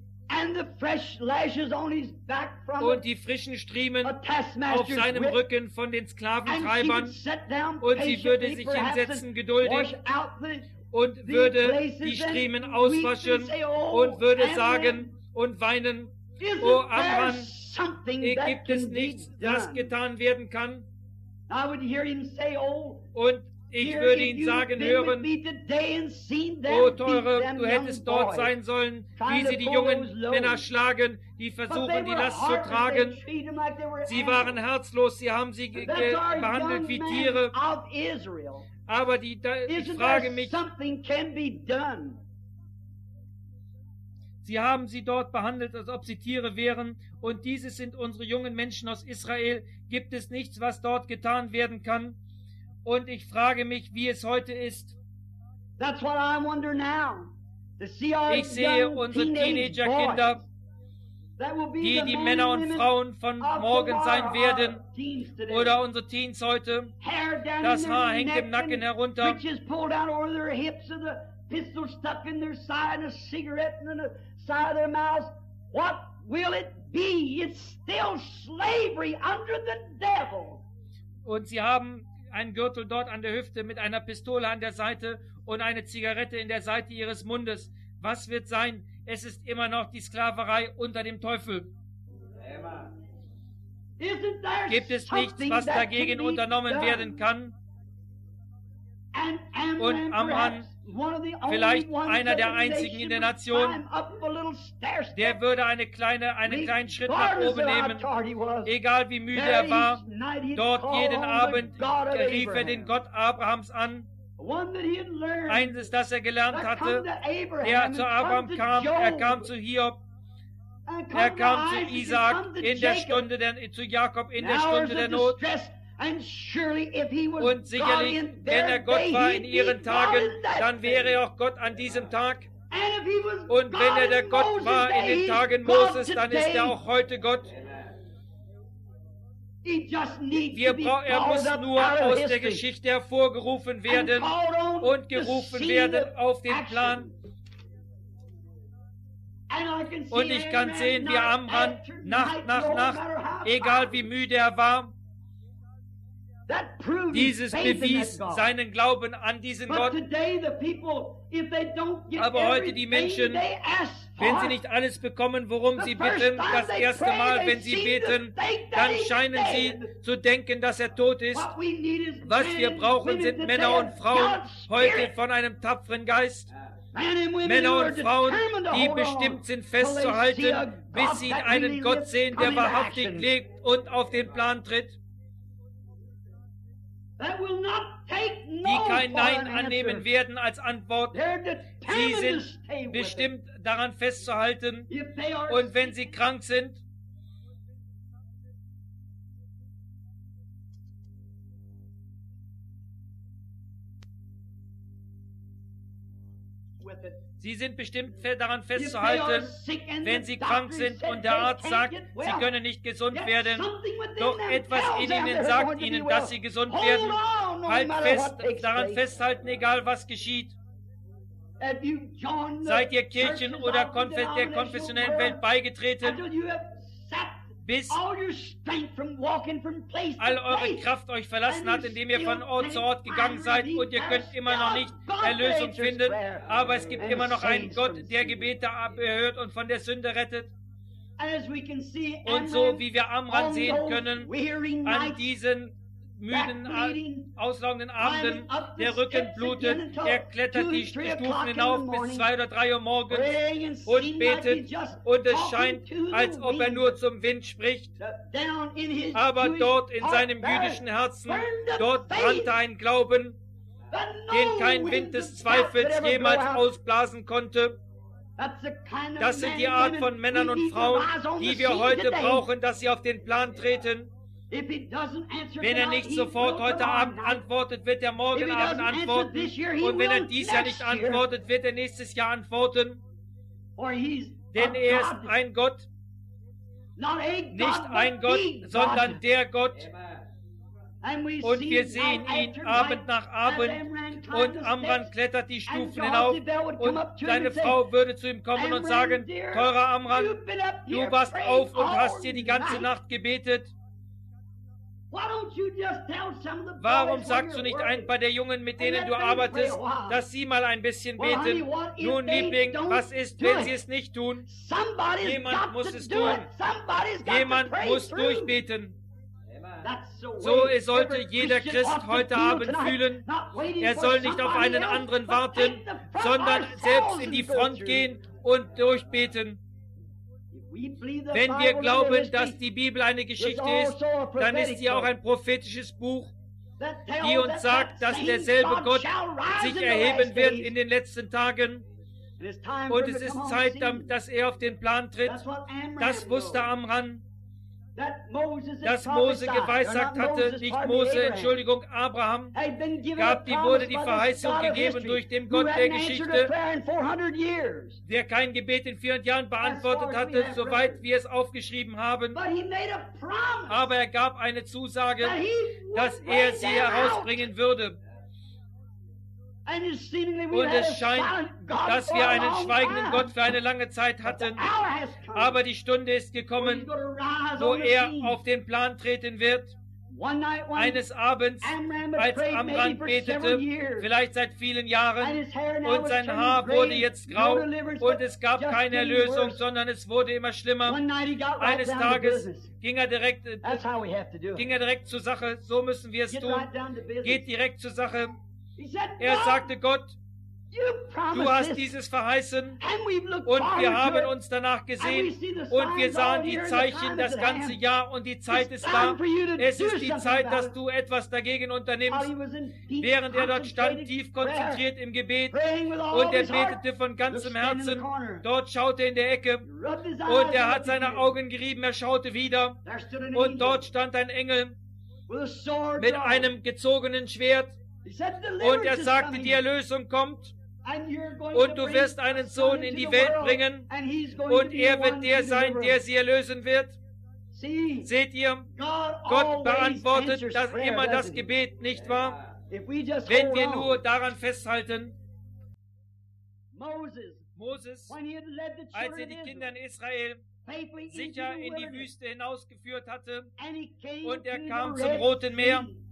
und die frischen Striemen auf seinem Rücken von den Sklaventreibern, und sie würde sich hinsetzen, geduldig, und würde die Striemen auswaschen und würde sagen und weinen: O Amram, gibt es nichts, das getan werden kann? Und ich würde ihn sagen hören: O Teure, du hättest dort sein sollen, wie sie die jungen Männer schlagen, die versuchen, die Last zu tragen. Sie waren herzlos, sie haben sie ge ge behandelt wie Tiere. Aber die, da, ich frage mich, sie haben sie dort behandelt, als ob sie Tiere wären, und dieses sind unsere jungen Menschen aus Israel. Gibt es nichts, was dort getan werden kann? Und ich frage mich, wie es heute ist. Ich sehe unsere Teenagerkinder, die die Männer und Frauen von morgen sein werden, oder unsere Teens heute. Das Haar hängt im Nacken herunter. Und sie haben einen Gürtel dort an der Hüfte mit einer Pistole an der Seite und eine Zigarette in der Seite ihres Mundes. Was wird sein? Es ist immer noch die Sklaverei unter dem Teufel. Gibt es nichts, was dagegen unternommen werden kann? Und Amram, vielleicht einer der einzigen in der Nation, der würde eine kleine, einen kleinen Schritt nach oben nehmen, egal wie müde er war. Dort jeden Abend rief er den Gott Abrahams an. Eines, das er gelernt hatte, der zu Abraham kam, er kam zu Hiob, er kam zu Isaak in der Stunde der, zu Jakob in der Stunde der Not. Und sicherlich, wenn er Gott war in ihren Tagen, dann wäre er auch Gott an diesem Tag. Und wenn er der Gott war in den Tagen Moses, dann ist er auch heute Gott. Wir bra- er muss nur aus der Geschichte hervorgerufen werden und gerufen werden auf den Plan. Und ich kann sehen, wie Amram Nacht nach Nacht, egal wie müde er war, dieses bewies seinen Glauben an diesen Gott. Aber heute die Menschen, wenn sie nicht alles bekommen, worum sie bitten, das erste Mal, wenn sie beten, dann scheinen sie zu denken, dass er tot ist. Was wir brauchen, sind Männer und Frauen heute von einem tapferen Geist. Männer und Frauen, die bestimmt sind festzuhalten, bis sie einen Gott sehen, der wahrhaftig lebt und auf den Plan tritt. Die kein Nein annehmen werden als Antwort. Sie sind bestimmt daran festzuhalten. Und wenn sie krank sind, Sie sind bestimmt daran festzuhalten, wenn sie krank sind und der Arzt sagt, sie können nicht gesund werden, doch etwas in ihnen sagt ihnen, dass sie gesund werden. Halt fest, daran festhalten, egal was geschieht. Seid ihr Kirchen oder Konfes der konfessionellen Welt beigetreten, bis all eure Kraft euch verlassen hat, indem ihr von Ort zu Ort gegangen seid und ihr könnt immer noch nicht Erlösung finden, aber es gibt immer noch einen Gott, der Gebete erhört und von der Sünde rettet. Und so wie wir Amram sehen können, an diesen müden, auslaugenden Abenden, der Rücken blutet, er klettert die Stufen hinauf bis zwei oder drei Uhr morgens und betet, und es scheint, als ob er nur zum Wind spricht. Aber dort in seinem jüdischen Herzen, dort brannte ein Glauben, den kein Wind des Zweifels jemals ausblasen konnte. Das sind die Art von Männern und Frauen, die wir heute brauchen, dass sie auf den Plan treten. Wenn er nicht sofort heute Abend antwortet, wird er morgen Abend antworten. Und wenn er dies Jahr nicht antwortet, wird er nächstes Jahr antworten. Denn er ist ein Gott, nicht ein Gott, sondern der Gott. Und wir sehen ihn Abend nach Abend, und Amram klettert die Stufen hinauf, und seine Frau würde zu ihm kommen und sagen, teurer Amram, du warst auf und hast hier die ganze Nacht gebetet. Warum sagst du nicht ein paar der Jungen, mit denen du arbeitest, dass sie mal ein bisschen beten? Nun, Liebling, was ist, wenn sie es nicht tun? Jemand muss es tun. Jemand muss durchbeten. So sollte jeder Christ heute Abend fühlen. Er soll nicht auf einen anderen warten, sondern selbst in die Front gehen und durchbeten. Wenn wir glauben, dass die Bibel eine Geschichte ist, dann ist sie auch ein prophetisches Buch, die uns sagt, dass derselbe Gott sich erheben wird in den letzten Tagen. Und es ist Zeit, dass er auf den Plan tritt. Das wusste Amram, dass Mose geweissagt hatte, nicht Mose, Entschuldigung, Abraham, gab, die wurde die Verheißung gegeben durch den Gott der Geschichte, der kein Gebet in vierhundert Jahren beantwortet hatte, soweit wir es aufgeschrieben haben. Aber er gab eine Zusage, dass er sie herausbringen würde. Und es scheint, dass wir einen schweigenden Gott für eine lange Zeit hatten. Aber die Stunde ist gekommen, wo er auf den Plan treten wird. Eines Abends, als Amram betete, vielleicht seit vielen Jahren, und sein Haar wurde jetzt grau, und es gab keine Erlösung, sondern es wurde immer schlimmer. Eines Tages ging er direkt, ging er direkt zur Sache. So müssen wir es tun. Geht direkt zur Sache. Er sagte, Gott, du hast dieses verheißen, und wir haben uns danach gesehen, und wir sahen die Zeichen das ganze Jahr, und die Zeit ist da. Es ist die Zeit, dass du etwas dagegen unternimmst. Während er dort stand, tief konzentriert im Gebet, und er betete von ganzem Herzen, dort schaute er in der Ecke, und er hat seine Augen gerieben, er schaute wieder, und dort stand ein Engel, with a sword mit drawn. einem gezogenen Schwert. He said, Und "Deliverance er is sagte, coming, die Erlösung kommt. and you're going Und to du bring wirst a einen son Sohn in into die the Welt world, bringen. and he's going Und to be er the wird one der to sein, deliver." der sie erlösen wird. See, Seht ihr, God Gott always beantwortet answers das prayer, immer das doesn't he? Gebet, nicht wahr? If we just Wenn hold wir on. nur daran festhalten. Moses, Moses, when he had led the als er children die of Kinder Israel in Israel safely into sicher the in die wilderness, Wüste hinausgeführt hatte, and he came und er to kam the zum Red Roten Meer, Sea,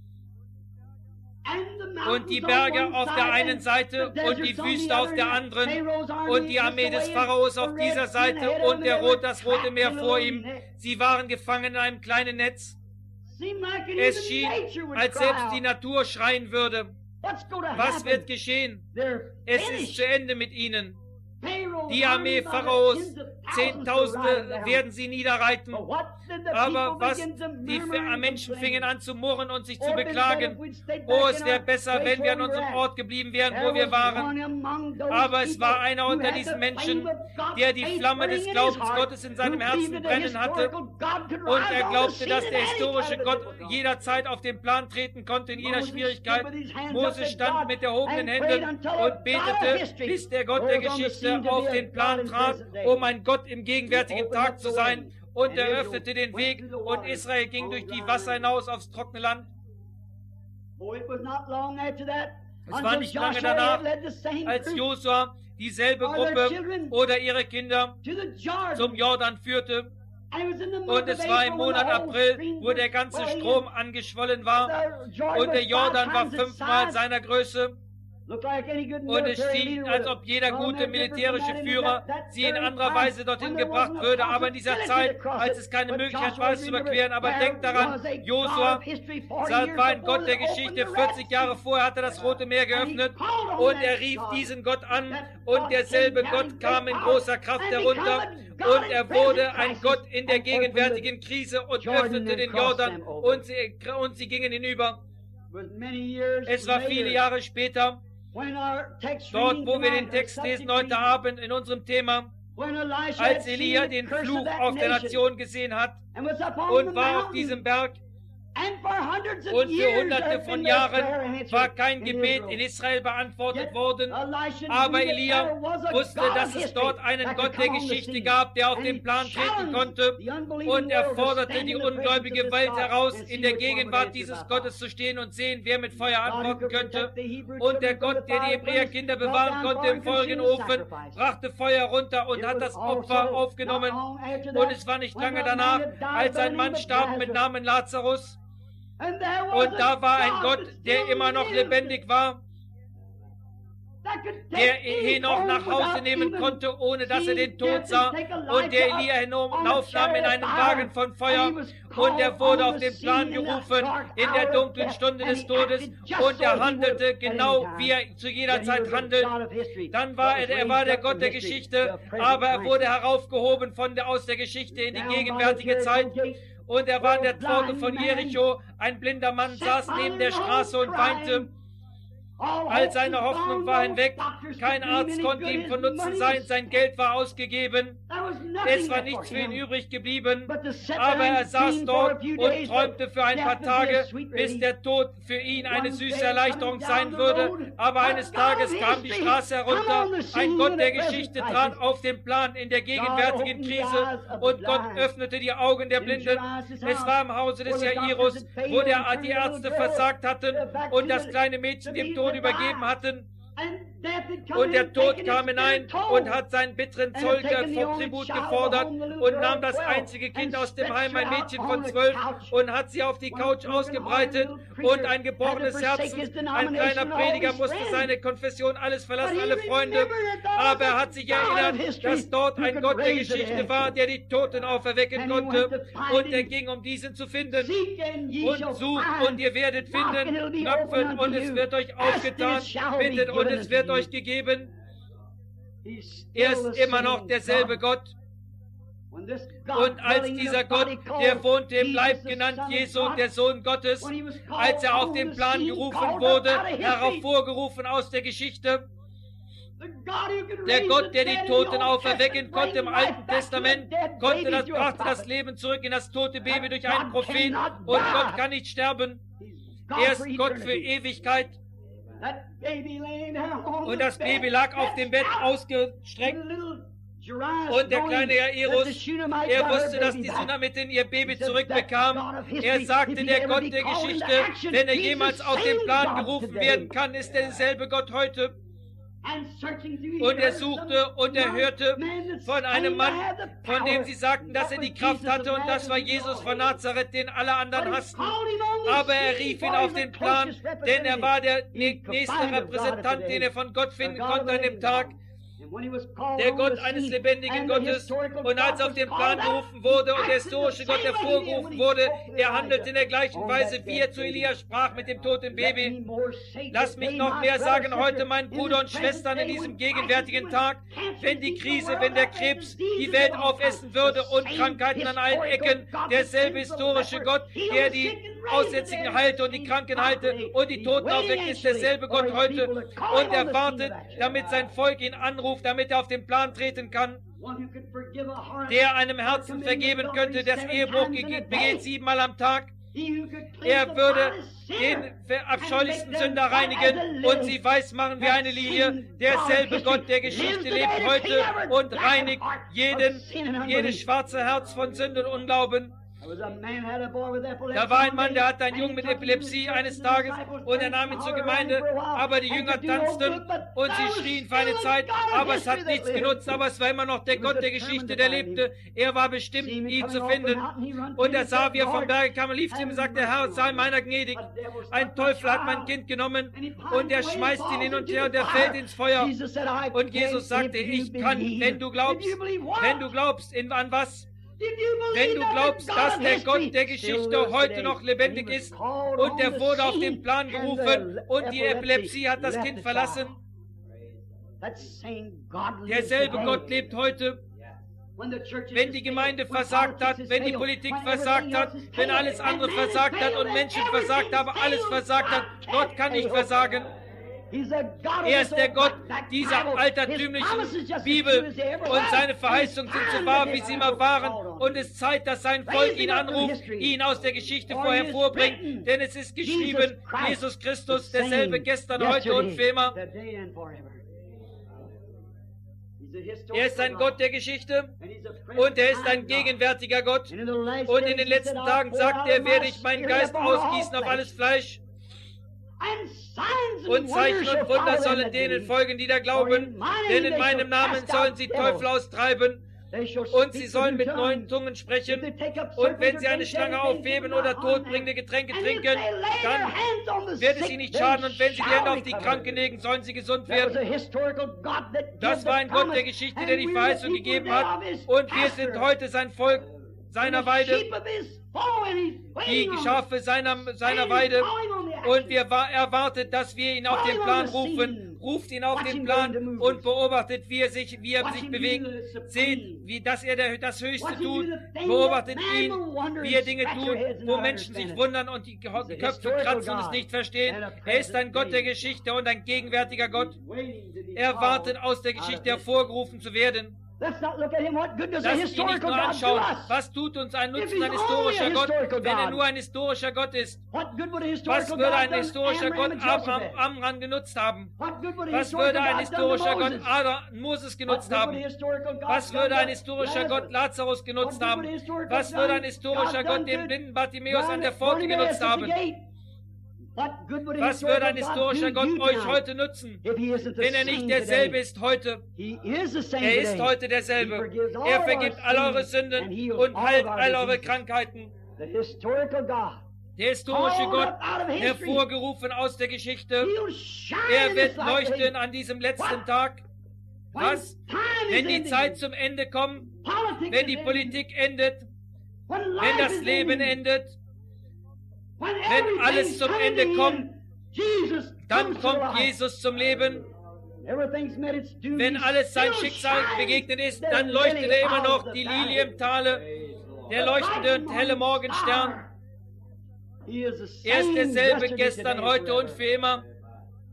and the und die mountains on Berge one auf der side einen and Seite the und die deserts on the Wüste auf other, der and anderen Pharaoh's army und die Armee this des way, Pharaos the auf Red dieser Sea Seite ahead of und them, der and they Rot, das were Rote Meer trapped in a vor little ihm. net. Sie waren gefangen in einem kleinen Netz. Seemed like it, Es even schien, nature would als cry selbst out. die Natur schreien würde. What's going to Was happen? wird geschehen? They're Es ist finished. zu Ende mit ihnen. Pharaoh's Die Armee army by the Pharaos, tens of thousands to ride Zehntausende them down. werden sie niederreiten. But what did the Aber people was, begin to die murmur and Menschen complain? fingen an zu murren und sich zu Oh, it'd been beklagen. better if we'd stayed Oh, back es in wäre our besser, place wenn wir an where we unserem were at. Ort geblieben wären, There wo wir was waren. one among those Aber es war people einer who unter had diesen the Menschen, flame of God's der die faith Flamme burning des in his Glaubens heart, Gottes in seinem who Herzen believed that brennen the hatte. historical God could Und rise er on the glaubte, scene dass in der any historische kind of Gott difficulty. jederzeit auf den Plan treten konnte in jeder Moses Schwierigkeit. stood with his hands Moses up to stand God mit erhobenen and prayed Händen until a und God of betete, history bis der Gott der rose on the Geschichte scene to auf be a den God Plan in trat, present day. um ein Gott im gegenwärtigen Opened Tag up zu the sein. way, Und and er Israel öffnete den went Weg, through the und waters Israel ging on durch die dry Wasser land. hinaus aufs trockene Land. Oh, it was not long after that, Es war until nicht lange Joshua danach, had led the same als group Josua dieselbe or their Gruppe children oder ihre Kinder to the Jordan. zum Jordan führte. And it was in the month Und of es war im April when the Monat whole April, stream wo der was ganze flowing Strom in. angeschwollen war. The Jordan Und der was Jordan five war times its fünfmal size. seiner Größe. Looked like any good Und es military schien, leader als would ob jeder have gute thrown that different militärische from that into Führer that- that sie in very anderer time Weise dorthin when there gebracht wasn't a würde, aber in dieser possibility Zeit, to cross als it. es keine But Möglichkeit Joshua war, es zu remembered, überqueren. Aber there denkt daran, was a Josua God of history forty war years ein before Gott der that opened Geschichte, the Red vierzig Jahre Sea. vorher hat er das Rote Meer geöffnet, und er rief diesen Gott an, und derselbe Gott kam in großer Kraft herunter, und er wurde ein Gott in der gegenwärtigen Krise und öffnete den Jordan, und sie, und sie gingen hinüber. Es war viele Jahre später, dort, wo wir den Text lesen heute Abend in unserem Thema, als Elia den Fluch auf der Nation gesehen hat und war auf diesem Berg, und für hunderte von Jahren war kein Gebet in Israel beantwortet worden. Aber Elia wusste, dass es dort einen Gott der Geschichte gab, der auf den Plan treten konnte. Und er forderte die ungläubige Welt heraus, in der Gegenwart dieses Gottes zu stehen und sehen, wer mit Feuer antworten könnte. Und der Gott, der die Hebräerkinder bewahren konnte im feurigen Ofen, brachte Feuer runter und hat das Opfer aufgenommen. Und es war nicht lange danach, als ein Mann starb mit Namen Lazarus. Und da war ein Gott, der immer noch lebendig war, der Henoch nach Hause nehmen konnte, ohne dass er den Tod sah, und der Elia hinaufnahm in einem Wagen von Feuer, und er wurde auf den Plan gerufen in der dunklen Stunde des Todes, und er handelte genau, wie er zu jeder Zeit handelt. Dann war er, er war der Gott der Geschichte, aber er wurde heraufgehoben von der, aus der Geschichte in die gegenwärtige Zeit. Und er war an der Pforte von Jericho. Ein blinder Mann saß neben der Straße und weinte. All seine Hoffnung war hinweg. Kein Arzt konnte ihm von Nutzen sein. Sein Geld war ausgegeben. Es war nichts für ihn übrig geblieben. Aber er saß dort und träumte für ein paar Tage, bis der Tod für ihn eine süße Erleichterung sein würde. Aber eines Tages kam die Straße herunter. Ein Gott der Geschichte trat auf den Plan in der gegenwärtigen Krise, und Gott öffnete die Augen der Blinden. Es war im Hause des Jairus, wo der, die Ärzte versagt hatten und das kleine Mädchen dem Tod übergeben hatten. Und der Tod kam hinein und hat seinen bitteren Zoll vom Tribut gefordert und nahm das einzige Kind aus dem Heim, ein Mädchen von zwölf, und hat sie auf die Couch ausgebreitet, und ein gebrochenes Herzen, ein kleiner Prediger musste seine Konfession, alles verlassen, alle Freunde, aber er hat sich erinnert, dass dort ein Gott der Geschichte war, der die Toten auferwecken konnte, und er ging, um diesen zu finden. Und sucht, und ihr werdet finden, klopft, und es wird euch aufgetan, bittet, und es wird euch gegeben. Er ist immer noch derselbe Gott. Und als dieser Gott, der wohnte im Leib genannt Jesu, der Sohn Gottes, als er auf den Plan gerufen wurde, hervorgerufen aus der Geschichte, Der Gott, der die Toten auferwecken konnte im Alten Testament, konnte das, brachte das Leben zurück in das tote Baby durch einen Prophet. Und Gott kann nicht sterben. Er ist Gott für Ewigkeit. Und das Baby lag auf dem Bett ausgestreckt. Und der kleine Jairus, er wusste, dass die Sunamitin ihr Baby zurückbekam. Er sagte, der Gott der Geschichte, wenn er jemals auf den Plan gerufen werden kann, ist derselbe Gott heute. Und er suchte und er hörte von einem Mann, von dem sie sagten, dass er die Kraft hatte, und das war Jesus von Nazareth, den alle anderen hassten. Aber er rief ihn auf den Plan, denn er war der nächste Repräsentant, den er von Gott finden konnte an dem Tag. Der Gott eines lebendigen Gottes. Und als auf den Plan gerufen wurde und der historische Gott hervorgerufen wurde, er handelte in der gleichen Weise, wie er zu Elia sprach mit dem toten Baby. Lass mich noch mehr sagen heute, mein Bruder und Schwestern, in diesem gegenwärtigen Tag, wenn die Krise, wenn der Krebs die Welt aufessen würde und Krankheiten an allen Ecken, derselbe historische Gott, der die Aussätzigen heilte und die Kranken heilte und die Toten aufweckt, ist derselbe Gott heute und er wartet, damit sein Volk ihn anruft, damit er auf den Plan treten kann, der einem Herzen vergeben könnte, das Ehebruch begeht siebenmal am Tag. Er würde den abscheulichsten Sünder reinigen und sie weiß machen wie eine Lilie. Derselbe Gott der Geschichte lebt heute und reinigt jeden, jedes schwarze Herz von Sünde und Unglauben. Da war ein Mann, der hatte einen Jungen mit Epilepsie eines Tages und er nahm ihn zur Gemeinde, aber die Jünger tanzten und sie schrien für eine Zeit, aber es hat nichts genutzt, aber es war immer noch der Gott der Geschichte, der lebte. Er war bestimmt, ihn zu finden. Und er sah, wie er vom Berge kam und lief zu ihm und sagte, Herr, sei meiner gnädig. Ein Teufel hat mein Kind genommen und er schmeißt ihn hin und her und er fällt ins Feuer. Und Jesus sagte, ich kann, wenn du glaubst, wenn du glaubst, in, an was? Wenn du glaubst, dass der Gott der Geschichte heute noch lebendig ist und er wurde auf den Plan gerufen und die Epilepsie hat das Kind verlassen, derselbe Gott lebt heute. Wenn die Gemeinde versagt hat, wenn die Politik versagt hat, wenn alles andere versagt hat und Menschen versagt haben, alles versagt hat, Gott kann nicht versagen. Er ist der Gott dieser altertümlichen Bibel und seine Verheißungen sind so wahr, wie sie immer waren. Und es ist Zeit, dass sein Volk ihn anruft, ihn aus der Geschichte vorher vorbringt. Denn es ist geschrieben, Jesus Christus, derselbe gestern, heute und für immer. Er ist ein Gott der Geschichte und er ist ein gegenwärtiger Gott. Und in den letzten Tagen sagt er, werde ich meinen Geist ausgießen auf alles Fleisch. Und Zeichen und Wunder sollen denen folgen, die da glauben, denn in meinem Namen sollen sie Teufel austreiben und sie sollen mit neuen Zungen sprechen. Und wenn sie eine Schlange aufheben oder todbringende Getränke trinken, dann wird es ihnen nicht schaden. Und wenn sie die Hände auf die Kranken legen, sollen sie gesund werden. Das war ein Gott der Geschichte, der die Verheißung gegeben hat. Und wir sind heute sein Volk, seiner Weide, die Schafe seiner, seiner Weide. Und wir erwartet, dass wir ihn auf den Plan rufen. Ruft ihn auf den Plan und beobachtet, wie er sich, wie er sich bewegt. Seht, wie dass er der, das Höchste tut. Beobachtet ihn, wie er Dinge tut, wo Menschen sich wundern und die Köpfe kratzen und es nicht verstehen. Er ist ein Gott der Geschichte und ein gegenwärtiger Gott. Er wartet, aus der Geschichte hervorgerufen zu werden. Lass ihn nicht nur anschauen, was tut uns ein Nutzen, ein historischer Gott, wenn er nur ein historischer Gott ist. Was würde ein historischer Gott Abraham, Amram genutzt haben? Was würde ein historischer Gott Moses genutzt haben? Was würde ein historischer Gott Lazarus genutzt haben? Was würde ein historischer Gott den blinden Bartimäus an der Pforte genutzt haben? Was würde ein historischer Gott euch heute nützen, wenn er nicht derselbe ist heute? Er ist heute derselbe. Er vergibt all eure Sünden und heilt all eure Krankheiten. Der historische Gott, hervorgerufen aus der Geschichte, er wird leuchten an diesem letzten Tag. Was? Wenn die Zeit zum Ende kommt, wenn die Politik endet, wenn das Leben endet, wenn alles zum Ende kommt, dann kommt Jesus zum Leben. Wenn alles sein Schicksal begegnet ist, dann leuchtet er immer noch die Lilie im Tale, der leuchtende und helle Morgenstern. Er ist derselbe gestern, heute und für immer.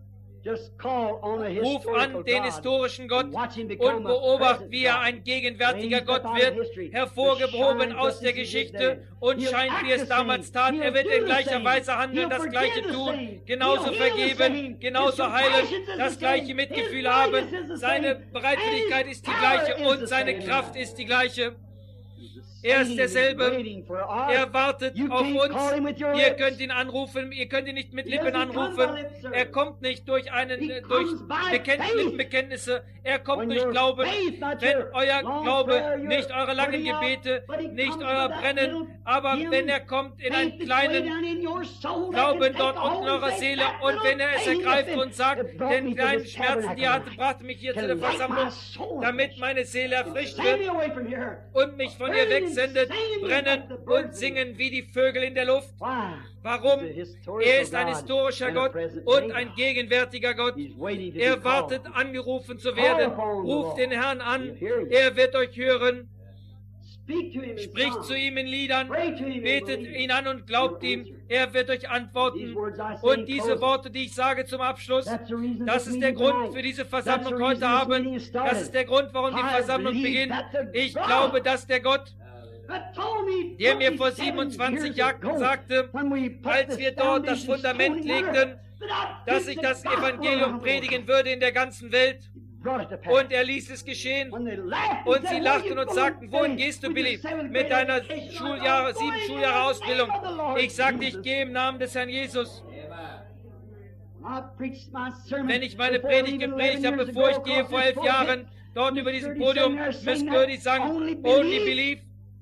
Just call on a Ruf historical an den God historischen Gott and watch him und become a beobacht, present wie er God. ein gegenwärtiger Raised Gott up out of wird, history, hervorgehoben to shine aus just der as he did Geschichte then. und He'll scheint, act wie es the damals same. tat. He'll Er wird do in the gleicher same. Weise handeln, He'll das forgive Gleiche the tun, same. genauso He'll heal the same. vergeben, genauso His heilen, compassion is das the gleiche same. Mitgefühl His haben. kindness is the Seine same. Bereitwilligkeit And his ist die power gleiche is und the seine same. Kraft ist die gleiche. He's Er ist waiting, derselbe. he's waiting for us. Er wartet You auf can't call him uns. with your Ihr lips. könnt ihn anrufen. Ihr könnt ihn nicht mit He Lippen doesn't come anrufen. by lips, sir. Er kommt nicht durch einen, He äh, durch comes by Bekennt faith. Lippenbekenntnisse. Er kommt When durch your Glauben. faith, not Wenn your euer long Glaube, prayer, your nicht eure langen putting out, Gebete, but he nicht comes euer by that Brennen, little aber dim wenn er kommt in einen faith that's way kleinen down in your soul that Glauben can take dort the unten in whole eurer faith, Seele, that und little wenn er es faith ergreift within und sagt, that brought den me to kleinen this Schmerzen, die er hatte, tabernacle brachte mich hier can zu der light my Versammlung, soul damit afresh. meine Seele erfrischt Save me wird away from here. und mich von ihr wegsendet, brennen und singen wie die Vögel in der Luft. Why? Warum? He's a historical Er ist ein God historischer and a Gott present und day ein God. gegenwärtiger Gott. He's waiting to be Er wartet, called. angerufen zu werden. Ruft den Herrn an. He'll hear you. Er wird euch hören. Speak to him in Spricht songs. zu ihm in Liedern. Pray to him and Betet believe. ihn an und glaubt He'll ihm. answer. Er wird euch These antworten. words I say Und in diese closing. Worte, die ich sage zum Abschluss, That's the reason das this ist der meeting Grund tonight. für diese That's Versammlung the heute reason this meeting Abend. is started. Das ist der Grund, warum die I Versammlung believe beginnt. that the Ich God glaube, dass der Gott, that told me der mir vor twenty-seven siebenundzwanzig years Jahren ago, sagte, when we put als this wir dort das foundation Fundament stone in legten, order, that I'd dass preach ich the das gospel Evangelium around the predigen world. würde in der ganzen Welt. Brought it to pass. Und er ließ es geschehen. When they laughed and Und said, sie "Where lachten you und going, sagten, wohin Billy? gehst du, With Billy? your seventh Mit grade deiner education?" Schuljahre, I said, sieben "Going in Schuljahre the Ausbildung. name of the Lord Ich sagte, ich Jesus." gehe im Namen des Herrn Jesus. I preached my sermon Wenn ich meine before Predigt even gepredigt eleven habe, years bevor ich ago gehe across vor this elf pulpit, Jahren, dort Miss über diesem Gertie Podium, sang there Miss saying Gertie that sang, only Only believe. Believe.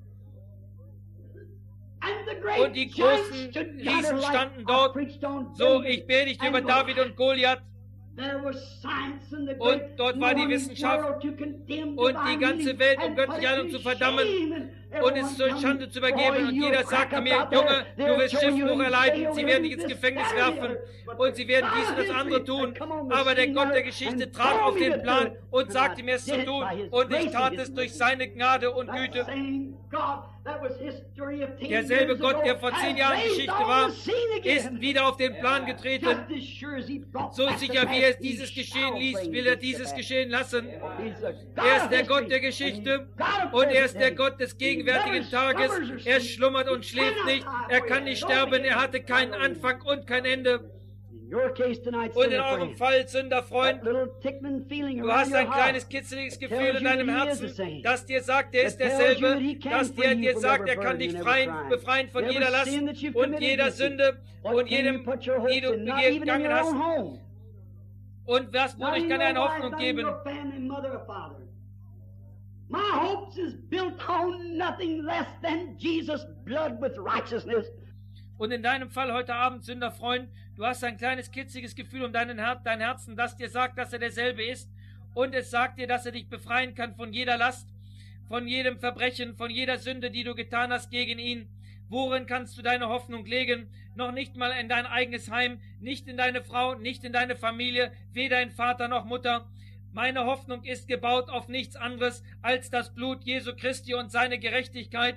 And the great Und die giants großen stood Riesen yonder like standen I dort. preached on So, David ich predigte and über David und Goliath. There was science and the Und great dort war die knowing Wissenschaft world to condemn und divine die ganze healing Welt, um and göttliche put Heilung it zu to verdammen shame. And und es everyone zur come, Schande zu "Boy, übergeben. Und you'll jeder crack sagte up mir, out there. Junge, du They'll wirst throw you Schiffbruch in erleiden, jail, sie werden dich this, ins Gefängnis that, and the werfen other. und sie werden But dies und das God andere has tun. come on the Aber der scene Gott der and Geschichte told trat auf me den to do Plan it. und And sagte I mir es zu did it tun. by His Und grace ich tat and es His durch mercy. seine Gnade und That Güte. same God that was history of ten Derselbe years Gott, ago der vor zehn has Jahren raised Geschichte on war, the scene again. ist wieder auf den Plan getreten. Just as sure as he brought So back the sicher wie past, er he dieses shall geschehen ließ, bring will er this to dieses pass. geschehen lassen. He's a God Er ist of der Gott history, der and he's Geschichte God of und er ist present der day. Gott des He gegenwärtigen never Tages. slumbers or Er sleeps. schlummert und He schläft cannot nicht. die, Er for kann he nicht has no sterben. Er hatte beginning, keinen no end. Anfang und kein Ende. In your case tonight, Und in sinner eurem friend, Fall, Sünderfreund, that little tickling feeling du around hast your ein heart kleines kitzeliges that Gefühl tells in you deinem that he is the Herzen, same. das dir sagt, er ist That tells you derselbe, that he can das free dir you dir from sagt, every er kann burden dich and freien, every crime. befreien von Every jeder Last sin that you und committed jeder against him. Sünde What und can you jedem, put your die hopes du in? Not even in begangen your hast. own home. Und was, Not wodurch in kann er your eine wife, Hoffnung not in geben? your family, mother or father. My hopes is built on nothing less than Jesus' blood with righteousness. Und in deinem Fall heute Abend, Sünderfreund, du hast ein kleines kitziges Gefühl um deinen Her dein Herzen, das dir sagt, dass er derselbe ist. Und es sagt dir, dass er dich befreien kann von jeder Last, von jedem Verbrechen, von jeder Sünde, die du getan hast gegen ihn. Worin kannst du deine Hoffnung legen? Noch nicht mal in dein eigenes Heim, nicht in deine Frau, nicht in deine Familie, weder in Vater noch Mutter. Meine Hoffnung ist gebaut auf nichts anderes als das Blut Jesu Christi und seine Gerechtigkeit.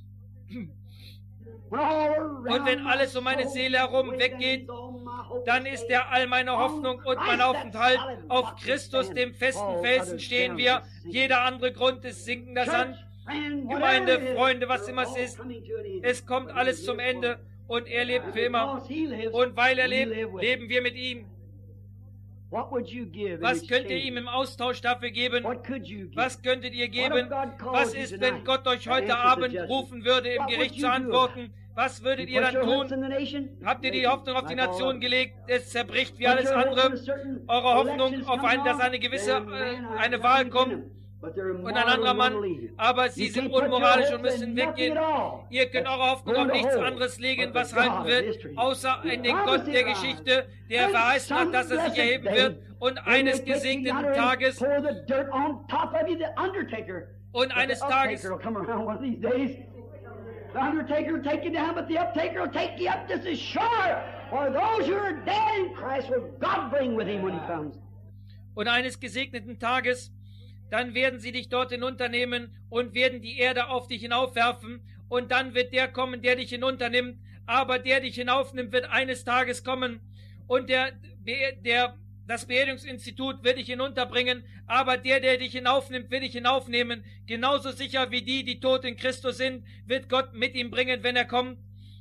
Und wenn alles um meine Seele herum weggeht, dann ist der all meine Hoffnung und mein Aufenthalt auf Christus, dem festen Felsen, stehen wir. Jeder andere Grund ist sinkender Sand. Gemeinde, Freunde, was immer es ist, es kommt alles zum Ende und er lebt für immer. Und weil er lebt, leben wir mit ihm. Was könnt ihr ihm im Austausch dafür geben? Was könntet ihr geben? Was ist, wenn Gott euch heute Abend rufen würde, im Gericht zu antworten? Was würdet ihr dann tun? Habt ihr die Hoffnung auf die Nation gelegt? Es zerbricht wie alles andere. Eure Hoffnung auf ein, dass eine gewisse äh, eine Wahl kommt und ein anderer Mann, aber sie sind unmoralisch und müssen weggehen. Ihr könnt eure Hoffnung auf nichts anderes legen, was halten wird, außer in den Gott der Geschichte, der verheißen hat, dass er sich erheben wird und eines gesegneten Tages und eines Tages the undertaker will take you down, but the uptaker will take you up just as sure. For those who are dead in Christ will God bring with him when he comes. Und eines gesegneten Tages, dann werden sie dich dort hinunternehmen und werden die Erde auf dich hinaufwerfen. Und dann wird der kommen, der dich hinunternimmt. Aber der dich hinaufnimmt, wird eines Tages kommen. Und der, der, der Das Beerdigungsinstitut wird dich hinunterbringen, aber der, der dich hinaufnimmt, wird dich hinaufnehmen. Genauso sicher wie die, die tot in Christus sind, wird Gott mit ihm bringen, wenn er kommt.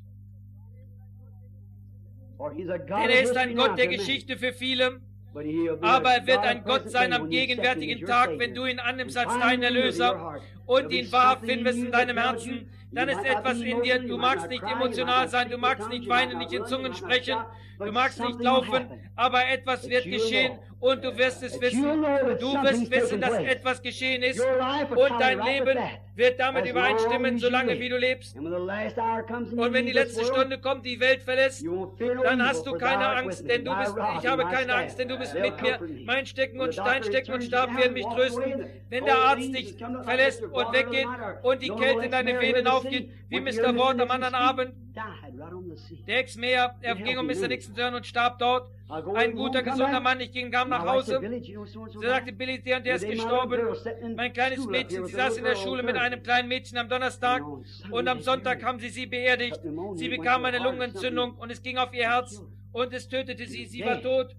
Denn er ist ein Gott der Geschichte für viele. Aber er wird ein Gott sein am gegenwärtigen Tag, wenn du ihn annimmst als deinen Erlöser und ihn wahrhaft findest in deinem Herzen. Dann ist etwas in dir, du magst nicht emotional sein, du magst nicht weinen, nicht in Zungen sprechen, du magst nicht laufen, aber etwas wird geschehen und du wirst es wissen. Du wirst wissen, dass etwas geschehen ist und dein Leben wird damit übereinstimmen, solange wie du lebst. Und wenn die letzte Stunde kommt, die Welt verlässt, dann hast du keine Angst, denn du bist, ich habe keine Angst, denn du bist mit mir. Mein Stecken und Steinstecken und Stab werden mich trösten. Wenn der Arzt dich verlässt und weggeht und die Kälte in deine Venen aufgeht, wie Mister Ward am anderen Abend, der Ex-Mayor, er ging um Mister Nixon zu hören und starb dort. Ein guter, gesunder Mann, ich ging, kam nach Hause. Sie sagte, Billy, der und der ist gestorben. Mein kleines Mädchen, sie saß in der Schule mit einem kleinen Mädchen am Donnerstag und am Sonntag haben sie sie beerdigt. Sie bekam eine Lungenentzündung und es ging auf ihr Herz und es tötete sie. Sie war tot.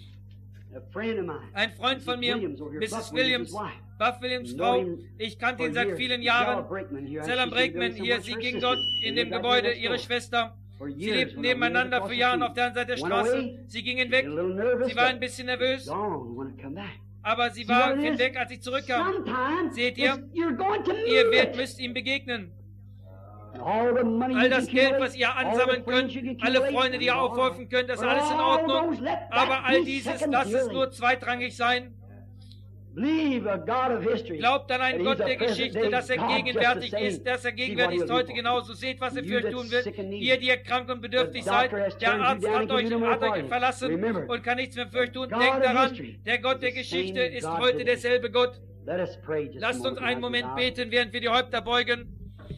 Ein Freund von mir, Missus Williams, Buff Williams Frau, ich kannte ihn seit vielen Jahren. Selam Brakeman hier, sie ging dort in dem Gebäude, ihre Schwester. Sie lebten nebeneinander für Jahre auf der anderen Seite der Straße. Sie gingen weg. Sie war ein bisschen nervös. Aber sie war hinweg, als ich zurückkam. Seht ihr, ihr werdet, müsst ihm begegnen. All das Geld, was ihr ansammeln könnt, alle Freunde, die ihr aufhäufen könnt, das ist alles in Ordnung. Aber all dieses, lasst es nur zweitrangig sein. Glaubt an einen Gott der Geschichte, dass er gegenwärtig ist, dass er gegenwärtig ist heute genauso. Seht, was er für euch tun will. Ihr, die ihr krank und bedürftig seid, der Arzt hat euch, hat euch verlassen und kann nichts mehr für euch tun. Denkt daran, der Gott der Geschichte ist heute derselbe Gott. Lasst uns einen Moment beten, während wir die Häupter beugen.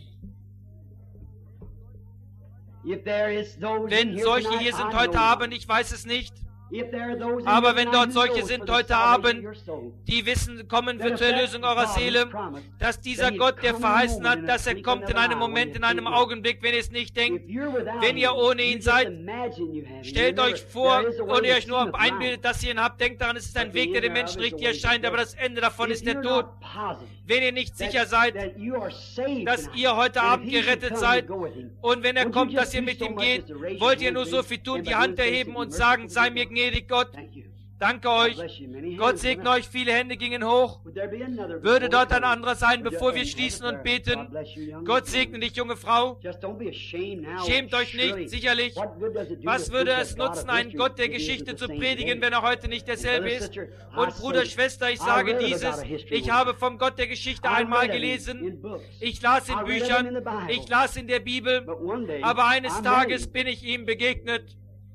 Wenn solche hier sind heute Abend, ich weiß es nicht, aber wenn dort solche sind heute Abend, die wissen, kommen wir zur Erlösung eurer Seele, dass dieser Gott, der verheißen hat, dass er kommt in einem Moment, in einem Augenblick, wenn ihr es nicht denkt, wenn ihr ohne ihn seid, stellt euch vor und ihr euch nur einbildet, dass ihr ihn habt, denkt daran, es ist ein Weg, der den Menschen richtig erscheint, aber das Ende davon ist der Tod. Wenn ihr nicht sicher seid, dass ihr heute Abend gerettet seid und wenn er kommt, dass ihr mit ihm geht, wollt ihr nur so viel tun, die Hand erheben und sagen, sei mir gnädig, Gott. Danke euch. Gott segne euch. Viele Hände gingen hoch. Würde dort ein anderer sein, bevor wir schließen und beten? Gott segne dich, junge Frau. Schämt euch nicht, sicherlich. Was würde es nutzen, einen Gott der Geschichte zu predigen, wenn er heute nicht derselbe ist? Und Bruder, Schwester, ich sage dieses, ich habe vom Gott der Geschichte einmal gelesen. Ich las in Büchern, ich las in der Bibel, aber eines Tages bin ich ihm begegnet.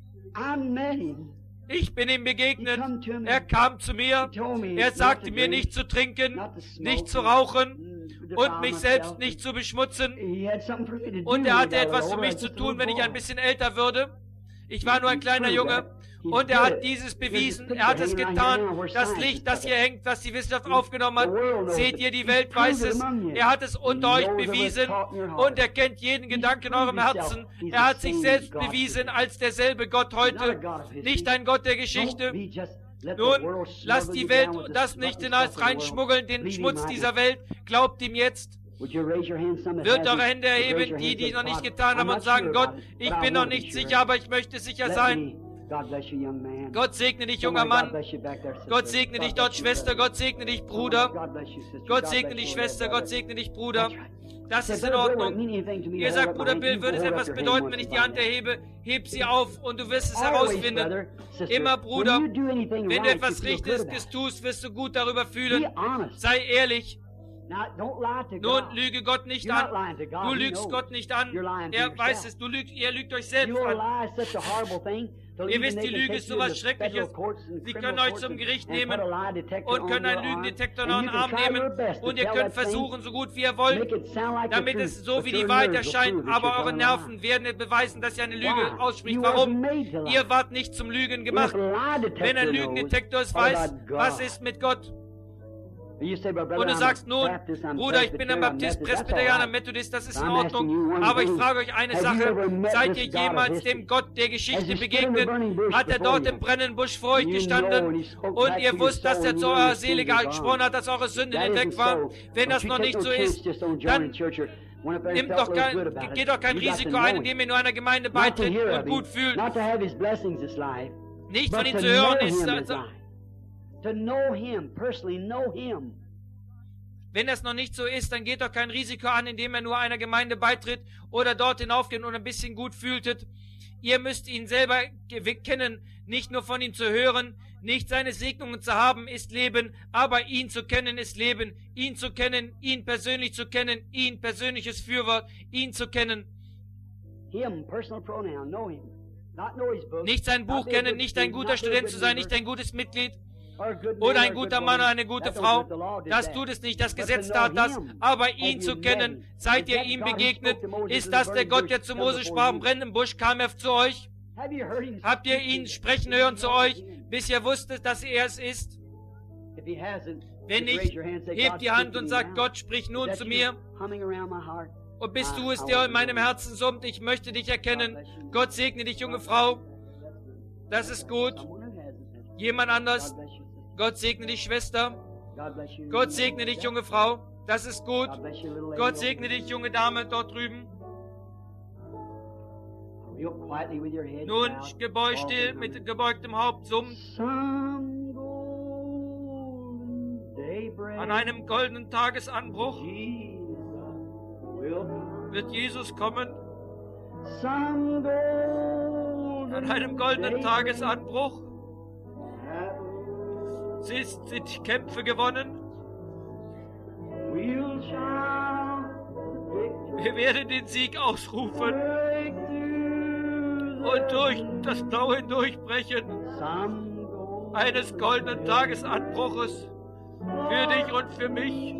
Ich bin ihm begegnet. Er kam zu mir. Er sagte mir, nicht zu trinken, nicht zu rauchen und mich selbst nicht zu beschmutzen. Und er hatte etwas für mich zu tun, wenn ich ein bisschen älter würde. Ich war nur ein kleiner Junge. Und er hat dieses bewiesen, er hat es getan. Das Licht, das hier hängt, was die Wissenschaft aufgenommen hat, seht ihr, die Welt weiß es. Er hat es unter euch bewiesen und er kennt jeden Gedanken in eurem Herzen. Er hat sich selbst bewiesen als derselbe Gott heute, nicht ein Gott der Geschichte. Nun, lasst die Welt das nicht hinaus reinschmuggeln, den Schmutz dieser Welt. Glaubt ihm jetzt. Wird eure Hände erheben, die, die noch nicht getan haben und sagen, Gott, ich bin noch nicht sicher, aber ich möchte sicher sein. Gott segne dich, junger Mann. Gott segne dich dort, Schwester. Gott segne dich, Bruder. Gott segne dich, Schwester. Gott segne dich, Bruder. Das ist in Ordnung. Ihr sagt, Bruder Bill, würde es etwas bedeuten, wenn ich die Hand erhebe? Heb sie auf und du wirst es herausfinden. Immer, Bruder, wenn du etwas Richtiges tust, wirst du gut darüber fühlen. Sei ehrlich. Nun, lüge Gott nicht an. Du lügst Gott nicht an. Er weiß es. Du lügst, ihr lügt euch selbst an. Ihr wisst, die Lüge ist so etwas Schreckliches. Sie können euch zum Gericht nehmen und können einen Lügendetektor noch in den Arm nehmen und ihr könnt versuchen, so gut wie ihr wollt, damit es so wie die Wahrheit erscheint, aber eure Nerven werden beweisen, dass ihr eine Lüge ausspricht. Warum? Ihr wart nicht zum Lügen gemacht. Wenn ein Lügendetektor es weiß, was ist mit Gott? Und du sagst nun, Bruder, ich bin ein Baptist, Presbyterianer, Methodist, das ist in Ordnung. Aber ich frage euch eine Sache, seid ihr jemals dem Gott der Geschichte begegnet? Hat er dort im brennenden Busch vor euch gestanden und ihr wusst, dass er zu eurer Seele gesprochen hat, dass eure Sünden hinweg waren? Wenn das noch nicht so ist, dann nimmt doch kein, geht doch kein Risiko ein, indem ihr nur einer Gemeinde beitritt und gut fühlt. Nicht von ihm zu hören ist, also, to know him, personally know him. wenn das noch nicht so ist, dann geht doch kein Risiko an, indem er nur einer Gemeinde beitritt oder dort hinaufgeht und ein bisschen gut fühltet. Ihr müsst ihn selber kennen, nicht nur von ihm zu hören. Nicht seine Segnungen zu haben, ist Leben, aber ihn zu kennen, ist Leben. Ihn zu kennen, ihn persönlich zu kennen, ihn persönliches Fürwort, ihn zu kennen. Him, personal pronoun, know him. Not know his book. Nicht sein Buch kennen, nicht ein guter Student zu sein, nicht ein gutes Mitglied oder ein guter Mann oder eine gute Frau. Das tut es nicht, das Gesetz tat das. Aber ihn zu kennen, seid ihr ihm begegnet, ist das der Gott, der zu Mose sprach, im brennenden Busch, kam er zu euch? Habt ihr ihn sprechen hören zu euch, bis ihr wusstet, dass er es ist? Wenn nicht, hebt die Hand und sagt, Gott, sprich nun zu mir. Und bist du es, der in meinem Herzen summt, ich möchte dich erkennen. Gott segne dich, junge Frau. Das ist gut. Jemand anders. Gott segne dich, Schwester. Gott segne dich, junge Frau. Das ist gut. Gott segne dich, junge Dame dort drüben. Nun gebeugt still mit gebeugtem Haupt summt. An einem goldenen Tagesanbruch wird Jesus kommen. An einem goldenen Tagesanbruch sind, sind Kämpfe gewonnen. Wir werden den Sieg ausrufen und durch das Blaue hindurchbrechen eines goldenen Tagesanbruches für dich und für mich.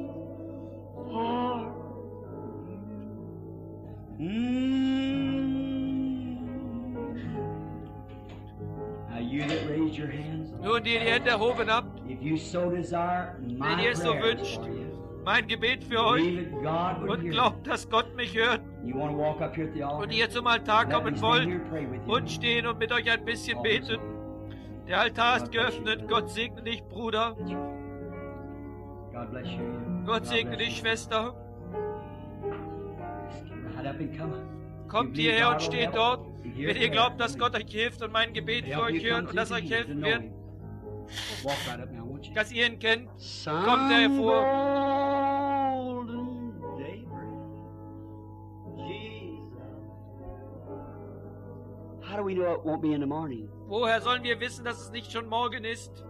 Nun, die die Hände erhoben habt, wenn ihr es so wünscht, mein Gebet für euch und glaubt, dass Gott mich hört und ihr zum Altar kommen wollt und stehen und mit euch ein bisschen beten. Der Altar ist geöffnet. Gott segne dich, Bruder. Gott segne dich, Schwester. Kommt hierher und steht dort, wenn ihr glaubt, dass Gott euch hilft und mein Gebet für euch hört und dass euch helfen wird, dass ihr ihn kennt. Kommt er hervor. How do we know it won't be in the morning? Woher sollen wir wissen, dass es nicht schon morgen ist?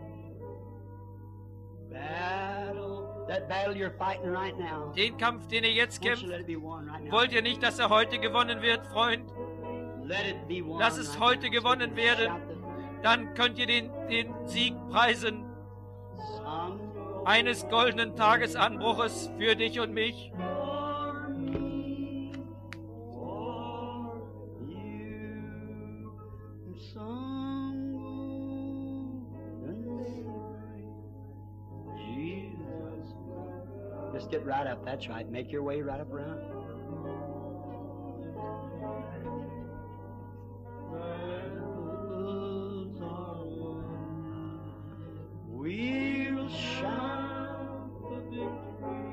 Battle, that battle you're fighting right now. Den Kampf, den ihr jetzt Won't kämpft, you let it be won right now? wollt ihr nicht, dass er heute gewonnen wird, Freund? Let it be won Lass es right heute now. gewonnen werden. Dann könnt ihr den, den Sieg preisen. Some Eines goldenen Tagesanbruches für dich und mich. for me, for you, some Jesus. Just get right up. That's right. Make your way right up around. Battles are won. We'll shout the victory.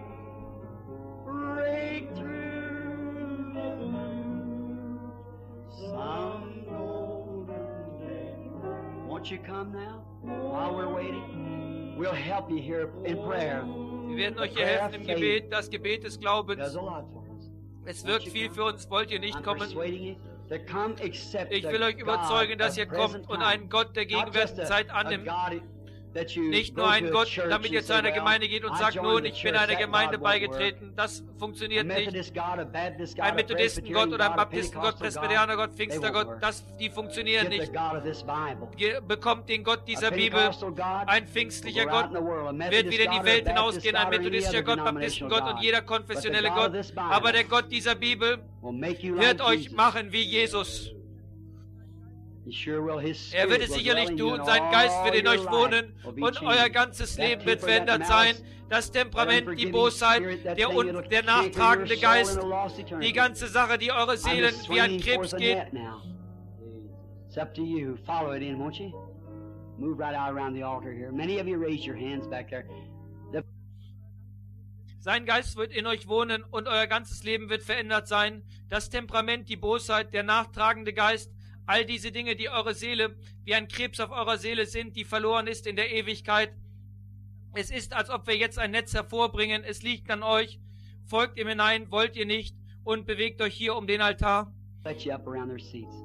Break through the blue. Some golden day. Won't you come now? While we're waiting, we'll help you here in prayer. Wir werden euch hier helfen im Gebet, das Gebet des Does Glaubens. a lot for us. Es wirkt viel für uns. Wollt ihr nicht I'm kommen? persuading you to come accept Ich the will euch God überzeugen, dass of ihr present kommt und time. einen Gott der Not just gegenwärtigen Zeit a- a annimmt. God that you Nicht go nur to ein a Gott, church damit ihr and zu say, einer well, Gemeinde geht und I sagt, joined nun, the ich bin church, einer that Gemeinde God won't work. beigetreten. Das A funktioniert nicht. Methodist God, a Baptist God, Ein a Methodistengott oder ein Presbyterian God, a Baptistengott, Pentecostal Presbyterianer God, Gott, they won't Pfingstergott, work. das, die funktionieren Get the nicht. God of this Bible. Ge- Bekommt den Gott dieser A Bibel. Pentecostal God Ein pfingstlicher will go out Gott in the world. A wird Methodist wieder in die God, Welt a Baptist hinausgehen, ein God, or any methodistischer other Gott, denominational Baptistengott und God. jeder But the konfessionelle God Gott. of this Bible Aber der Gott dieser Bibel will make you wird like euch Jesus. machen wie Jesus. Er wird es sicherlich tun, sein Geist wird in euch wohnen und euer ganzes Leben wird verändert sein. Das Temperament, die Bosheit, der, un der nachtragende Geist, die ganze Sache, die eure Seelen wie ein Krebs geht. It's up to you. Follow it in, won't you? Move right out around the altar here. Many of you raise your hands back there. The Sein Geist wird in euch wohnen und euer ganzes Leben wird verändert sein. Das Temperament, die Bosheit, der nachtragende Geist, all diese Dinge, die eure Seele, wie ein Krebs auf eurer Seele sind, die verloren ist in der Ewigkeit. Es ist, als ob wir jetzt ein Netz hervorbringen. Es liegt an euch. Folgt ihm hinein, wollt ihr nicht, und bewegt euch hier um den Altar. let you up around their seats.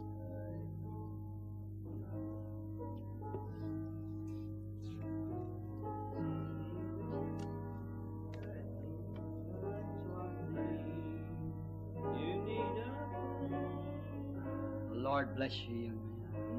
Lord bless you, young man.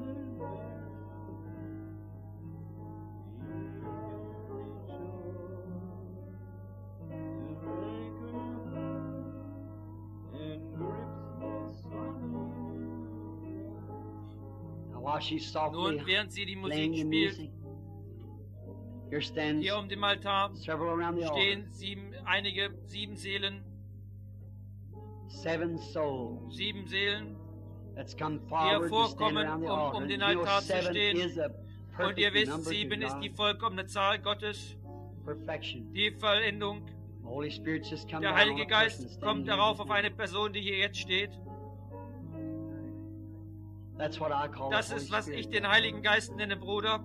Now, while she's softly Nun, während sie die Musik playing the spielt, music, here stands hier um den Altar several around the altar. stehen sieben, einige, sieben Seelen, Seven souls sieben Seelen, that's come die forward to stand hervorkommen, around the um, altar. um den You know, Altar zu seven stehen. is a Und ihr perfect wisst, number to sieben ist God. die vollkommene Zahl Gottes, Perfection. die Vollendung. The Holy Spirit's just come Der down on Heilige a person Geist standing kommt here darauf just auf now. eine Person, die hier jetzt steht. That's what I call Das the Holy ist, was Spirit. ich den Heiligen Geist nenne, Bruder.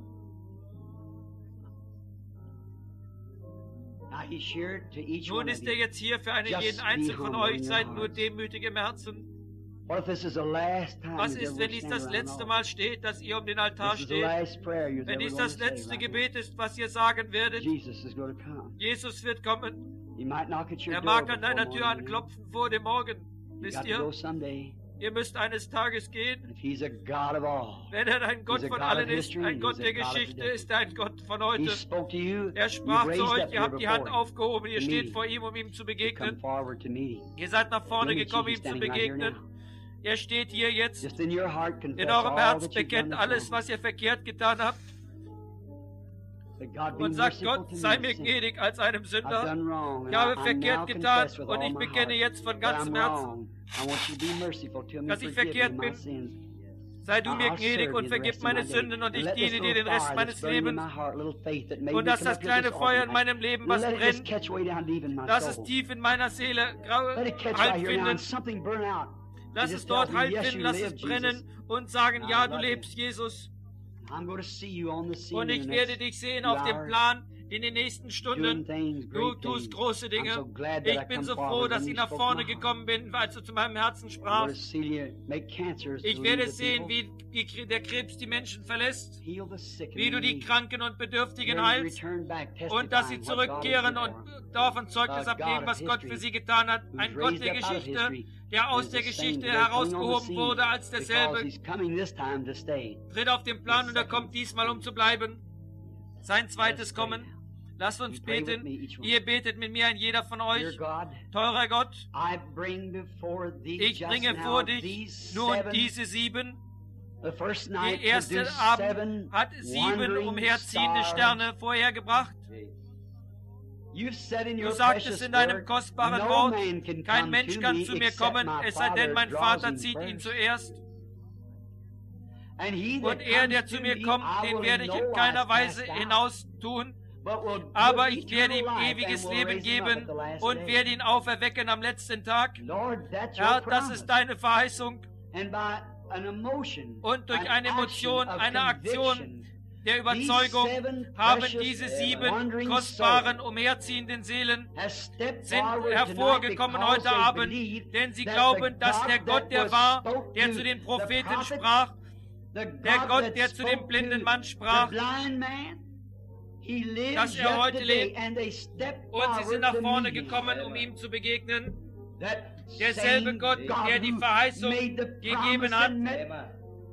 Now he's here to each Nun one of ist er you. jetzt hier für einen Just jeden be Einzelnen von humble euch. in your Seid nur hearts. demütig im Herzen. What if this is the last time Was you've ist, ever wenn dies stand das around the letzte altar? Mal steht, dass ihr um den Altar This is the steht? last prayer you're Wenn ever dies going das to say letzte right Gebet ist, was ihr sagen now. werdet, Jesus is going to come. Jesus wird kommen. He might knock at your Er door mag an before deiner Tür morning. anklopfen vor dem Morgen. You Wisst got to ihr? go someday. Ihr müsst eines Tages gehen. And if he's a God of all, Wenn er ein Gott He's a von God allen of ist, history, ein he's Gott a der God of Geschichte, today. ist er ein Gott von he heute. spoke to you, Er you've sprach zu raised euch, up ihr here habt die Hand before him. aufgehoben, ihr to steht meet vor ihm, um ihm zu Come begegnen. forward to meet him. Ihr seid nach vorne Look at gekommen, Jesus ihm zu standing right here begegnen. now. Er steht hier jetzt. Just in your heart, In confess eurem all Herz that you've bekennt done alles, this was ihr verkehrt getan habt. wrong. That God be Und sagt merciful Gott, to sei me, mir sin. gnädig als einem I've Sünder. done wrong. Ich and habe I- I now verkehrt getan confess with und all ich my bekenne heart jetzt von that ganzem I'm Herzen, wrong. I want you to be merciful to me. dass ich Forgive verkehrt me my bin. sins. Sei du mir I'll gnädig serve und you the vergib rest of meine my day. Sünden und And ich let this diene dir little den Rest fire meines that's burning in Lebens. my heart, little faith that made Und me dass come das up here this kleine Feuer in offering, meinem Leben, was let it just brennt, catch way down deep in my lass es soul. tief in meiner Seele grau- Let it catch right Halt here now and finden. something burn out. Lass It es just dort tells me, Halt yes, finden, you lass live, es Jesus. brennen und sagen, And I ja, du love you. lebst, Jesus. I'm going to see you on the scene Und in ich the werde next dich sehen few auf dem hours, Plan in den nächsten doing Stunden. things, Du great tust things. große I'm Dinge. so glad that Ich I bin come so froh, forward dass and ich you nach spoke vorne my heart. gekommen bin, als du zu meinem Herzen I want sprachst. to see you make cancers Ich to werde leave the sehen, people. wie die, der Krebs die Menschen verlässt, Heal the sick and wie du die needy. Kranken und Bedürftigen Let them heilst return back, und dass sie testifying what God has zurückkehren done und for them. davon Zeugnis A God abgeben, of was Gott history, für sie getan hat. who's Ein Gott raised der up out of Geschichte, history, der aus is der the same Geschichte today, coming on the herausgehoben scene, wurde als because derselbe, he's coming this time to stay. tritt auf den Plan und er kommt diesmal, um zu bleiben. Sein zweites Kommen. Lasst uns You pray with beten. me, each one. Ihr betet mit mir, ein jeder von Dear euch. God, Teurer Gott, I bring before thee ich just bringe now vor dich these nun seven. diese sieben. The first night Der erste produced Abend seven hat sieben wandering umherziehende stars. Sterne vorhergebracht. You've said in Du your sagtest precious in deinem word, kostbaren no Wort, man can kein come Mensch to kann me zu mir except kommen, my es sei denn, Father mein draws Vater him zieht ihn first. zuerst. And he that Und er, comes der to zu mir me, kommt, I den will werde ich in in no keiner wise Weise cast out, hinaus tun, but will give aber ich werde eternal ihm life ewiges and will Leben raise him up geben at the last und day. werde ihn auferwecken am letzten Tag. Lord, that's your Herr, das promise. ist deine Verheißung. And by an emotion, Und durch an eine Emotion, action of eine Aktion conviction, der Überzeugung haben diese sieben kostbaren, souls umherziehenden Seelen has stepped sind forward hervorgekommen tonight heute because they Abend, believe denn sie that glauben, the dass God der Gott, that der was war, spoke der to zu den the Propheten prophets, sprach, the der God Gott, that der zu dem spoke blinden to Mann sprach, the blind man, he lives dass er yet heute today, lebt. and they stepped und sie sind forward nach to vorne meet him. gekommen, um ihm zu begegnen. That Derselbe same Gott, God der die who Verheißung made the gegeben promise hat, and met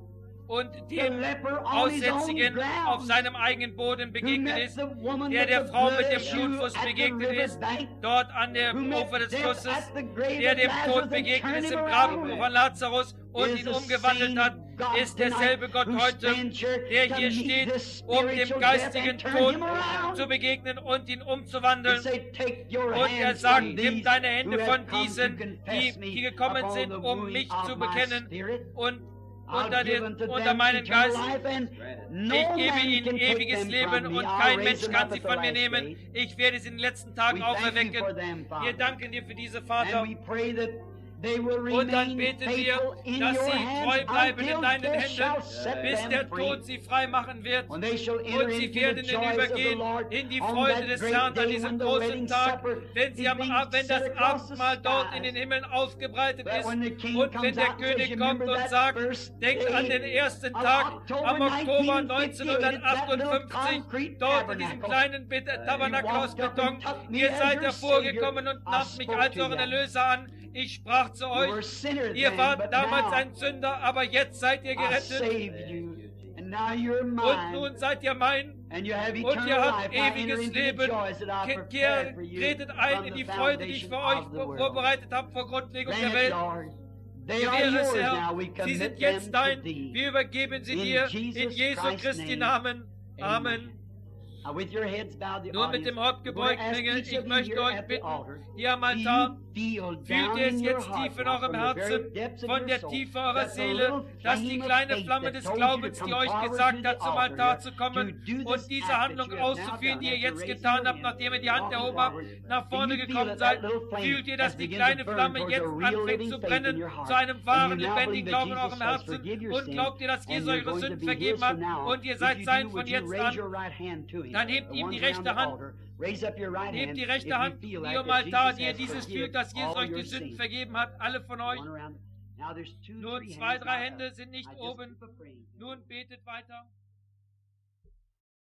und the dem leper on his own Aussätzigen auf ground, seinem eigenen Boden who begegnet met ist, the woman der with der the Frau blood mit dem issue Blutfluss at the begegnet ist, riverbank, dort an der who met Ufer des death Flusses, at the grave der of dem Lazarus Tod and begegnet turned ist him im Grab around. von Lazarus und Is ihn the umgewandelt same hat, God ist derselbe Gott tonight who heute, stands here der to hier meet steht, this um dem spiritual geistigen death and turn Tod him around. zu begegnen und ihn And umzuwandeln. say, take your Und er hands sagt, from nimm these deine who Hände have von come to diesen, confess die, me die gekommen upon sind, the um wound mich of zu my bekennen spirit. und I'll unter, give den, unto unter them meinen eternal Geist. life, and no Ich gebe man ihnen can take ewiges them Leben from me. und I'll kein raise Mensch them kann up sie at the von mir last nehmen. day. Ich werde sie in den letzten Tagen We thank you for auferwecken. them, Wir Father. danken dir für diese Vater. And we pray that they will Und dann remain beten wir, faithful in dass your sie treu hands bleiben in until deinen death shall Händen, set bis them der free. Tod sie frei machen wird. When they shall enter Und sie into the werden joys of the hinübergehen Lord in die on Freude that des great Herrn an day diesem when the großen wedding Tag, supper wenn, is sie am, being Ab- wenn set das across the Abendmahl dort in skies. den Himmeln ausgebreitet That ist when the king und wenn comes der out and says, König you kommt remember und that sagt, first denkt an den day ersten of Tag October am Oktober nineteen fifty-eight, that little neunzehnhundertfünfzig, concrete dort in diesem tabernacle. kleinen Bet- Tabernakel You aus walked up Beton. and took me Ihr as seid your hervorgekommen Savior. und I nahmt mich spoke als to euren you. Erlöser an. Ich sprach zu You were euch, sinners ihr then, wart but damals now ein Sünder, aber jetzt seid ihr I gerettet. saved you, and now you're Und mine. nun seid ihr mein. And you have Und eternal ihr habt life. Now enter ewiges into the Leben. joys that I Ke- prepared for Kehrt, you tretet ein from in the die Freude, die ich foundation für euch of the vor- world. vorbereitet habe vor Grundlegung der Grant it, Welt. Lord. They Wie are wäre es, yours Herr, now. We sie commit sind them jetzt to dein. thee. Wir übergeben sie In dir Jesus in Jesu Christ's Christi name. Namen. Amen. Now with your heads bowed, the Nur mit dem audience, Haupt we're gonna gebeugt, ask Engel, each ich of you möchte here euch at the bitten, altar, hier am do Altar, you feel fühlt down ihr es in your jetzt heart tief in now, eurem from the very Herzen, depths of von your der soul, Tiefe eurer that the Seele, little dass die flame of kleine faith Flamme that des told you to Glaubens, come die euch forward gesagt to hat, the zum altar Altar here, zu to kommen do this und diese act Handlung that you have now auszuführen, die done, ihr jetzt after getan raising habt, your nachdem ihr die hand, Hand walking erhoben habt, forward. nach Do vorne you feel gekommen that seid, that little flame fühlt ihr, dass has die begun kleine to burn Flamme towards a jetzt real anfängt living zu faith in brennen your heart? zu einem And wahren, you now lebendigen believe that Glauben in Jesus eurem has Herzen forgive your und sins, glaubt ihr, dass and Jesus you're eure going to Sünden be his vergeben from hat now on. und ihr If seid you sein do, von would you jetzt raise an. your right hand to him? Dann hebt The ihm die ones around rechte the Hand. altar, raise up your right Nehmt hand die if rechte you Hand, feel die like am that Altar, Jesus die ihr has dieses forgiven fühlt, dass Jesus all euch your die Sünden sins. vergeben hat, alle von euch. One around. Now there's two, Nur three zwei, hands drei now Hände up. sind nicht I just oben. keep a praying. Nun betet weiter.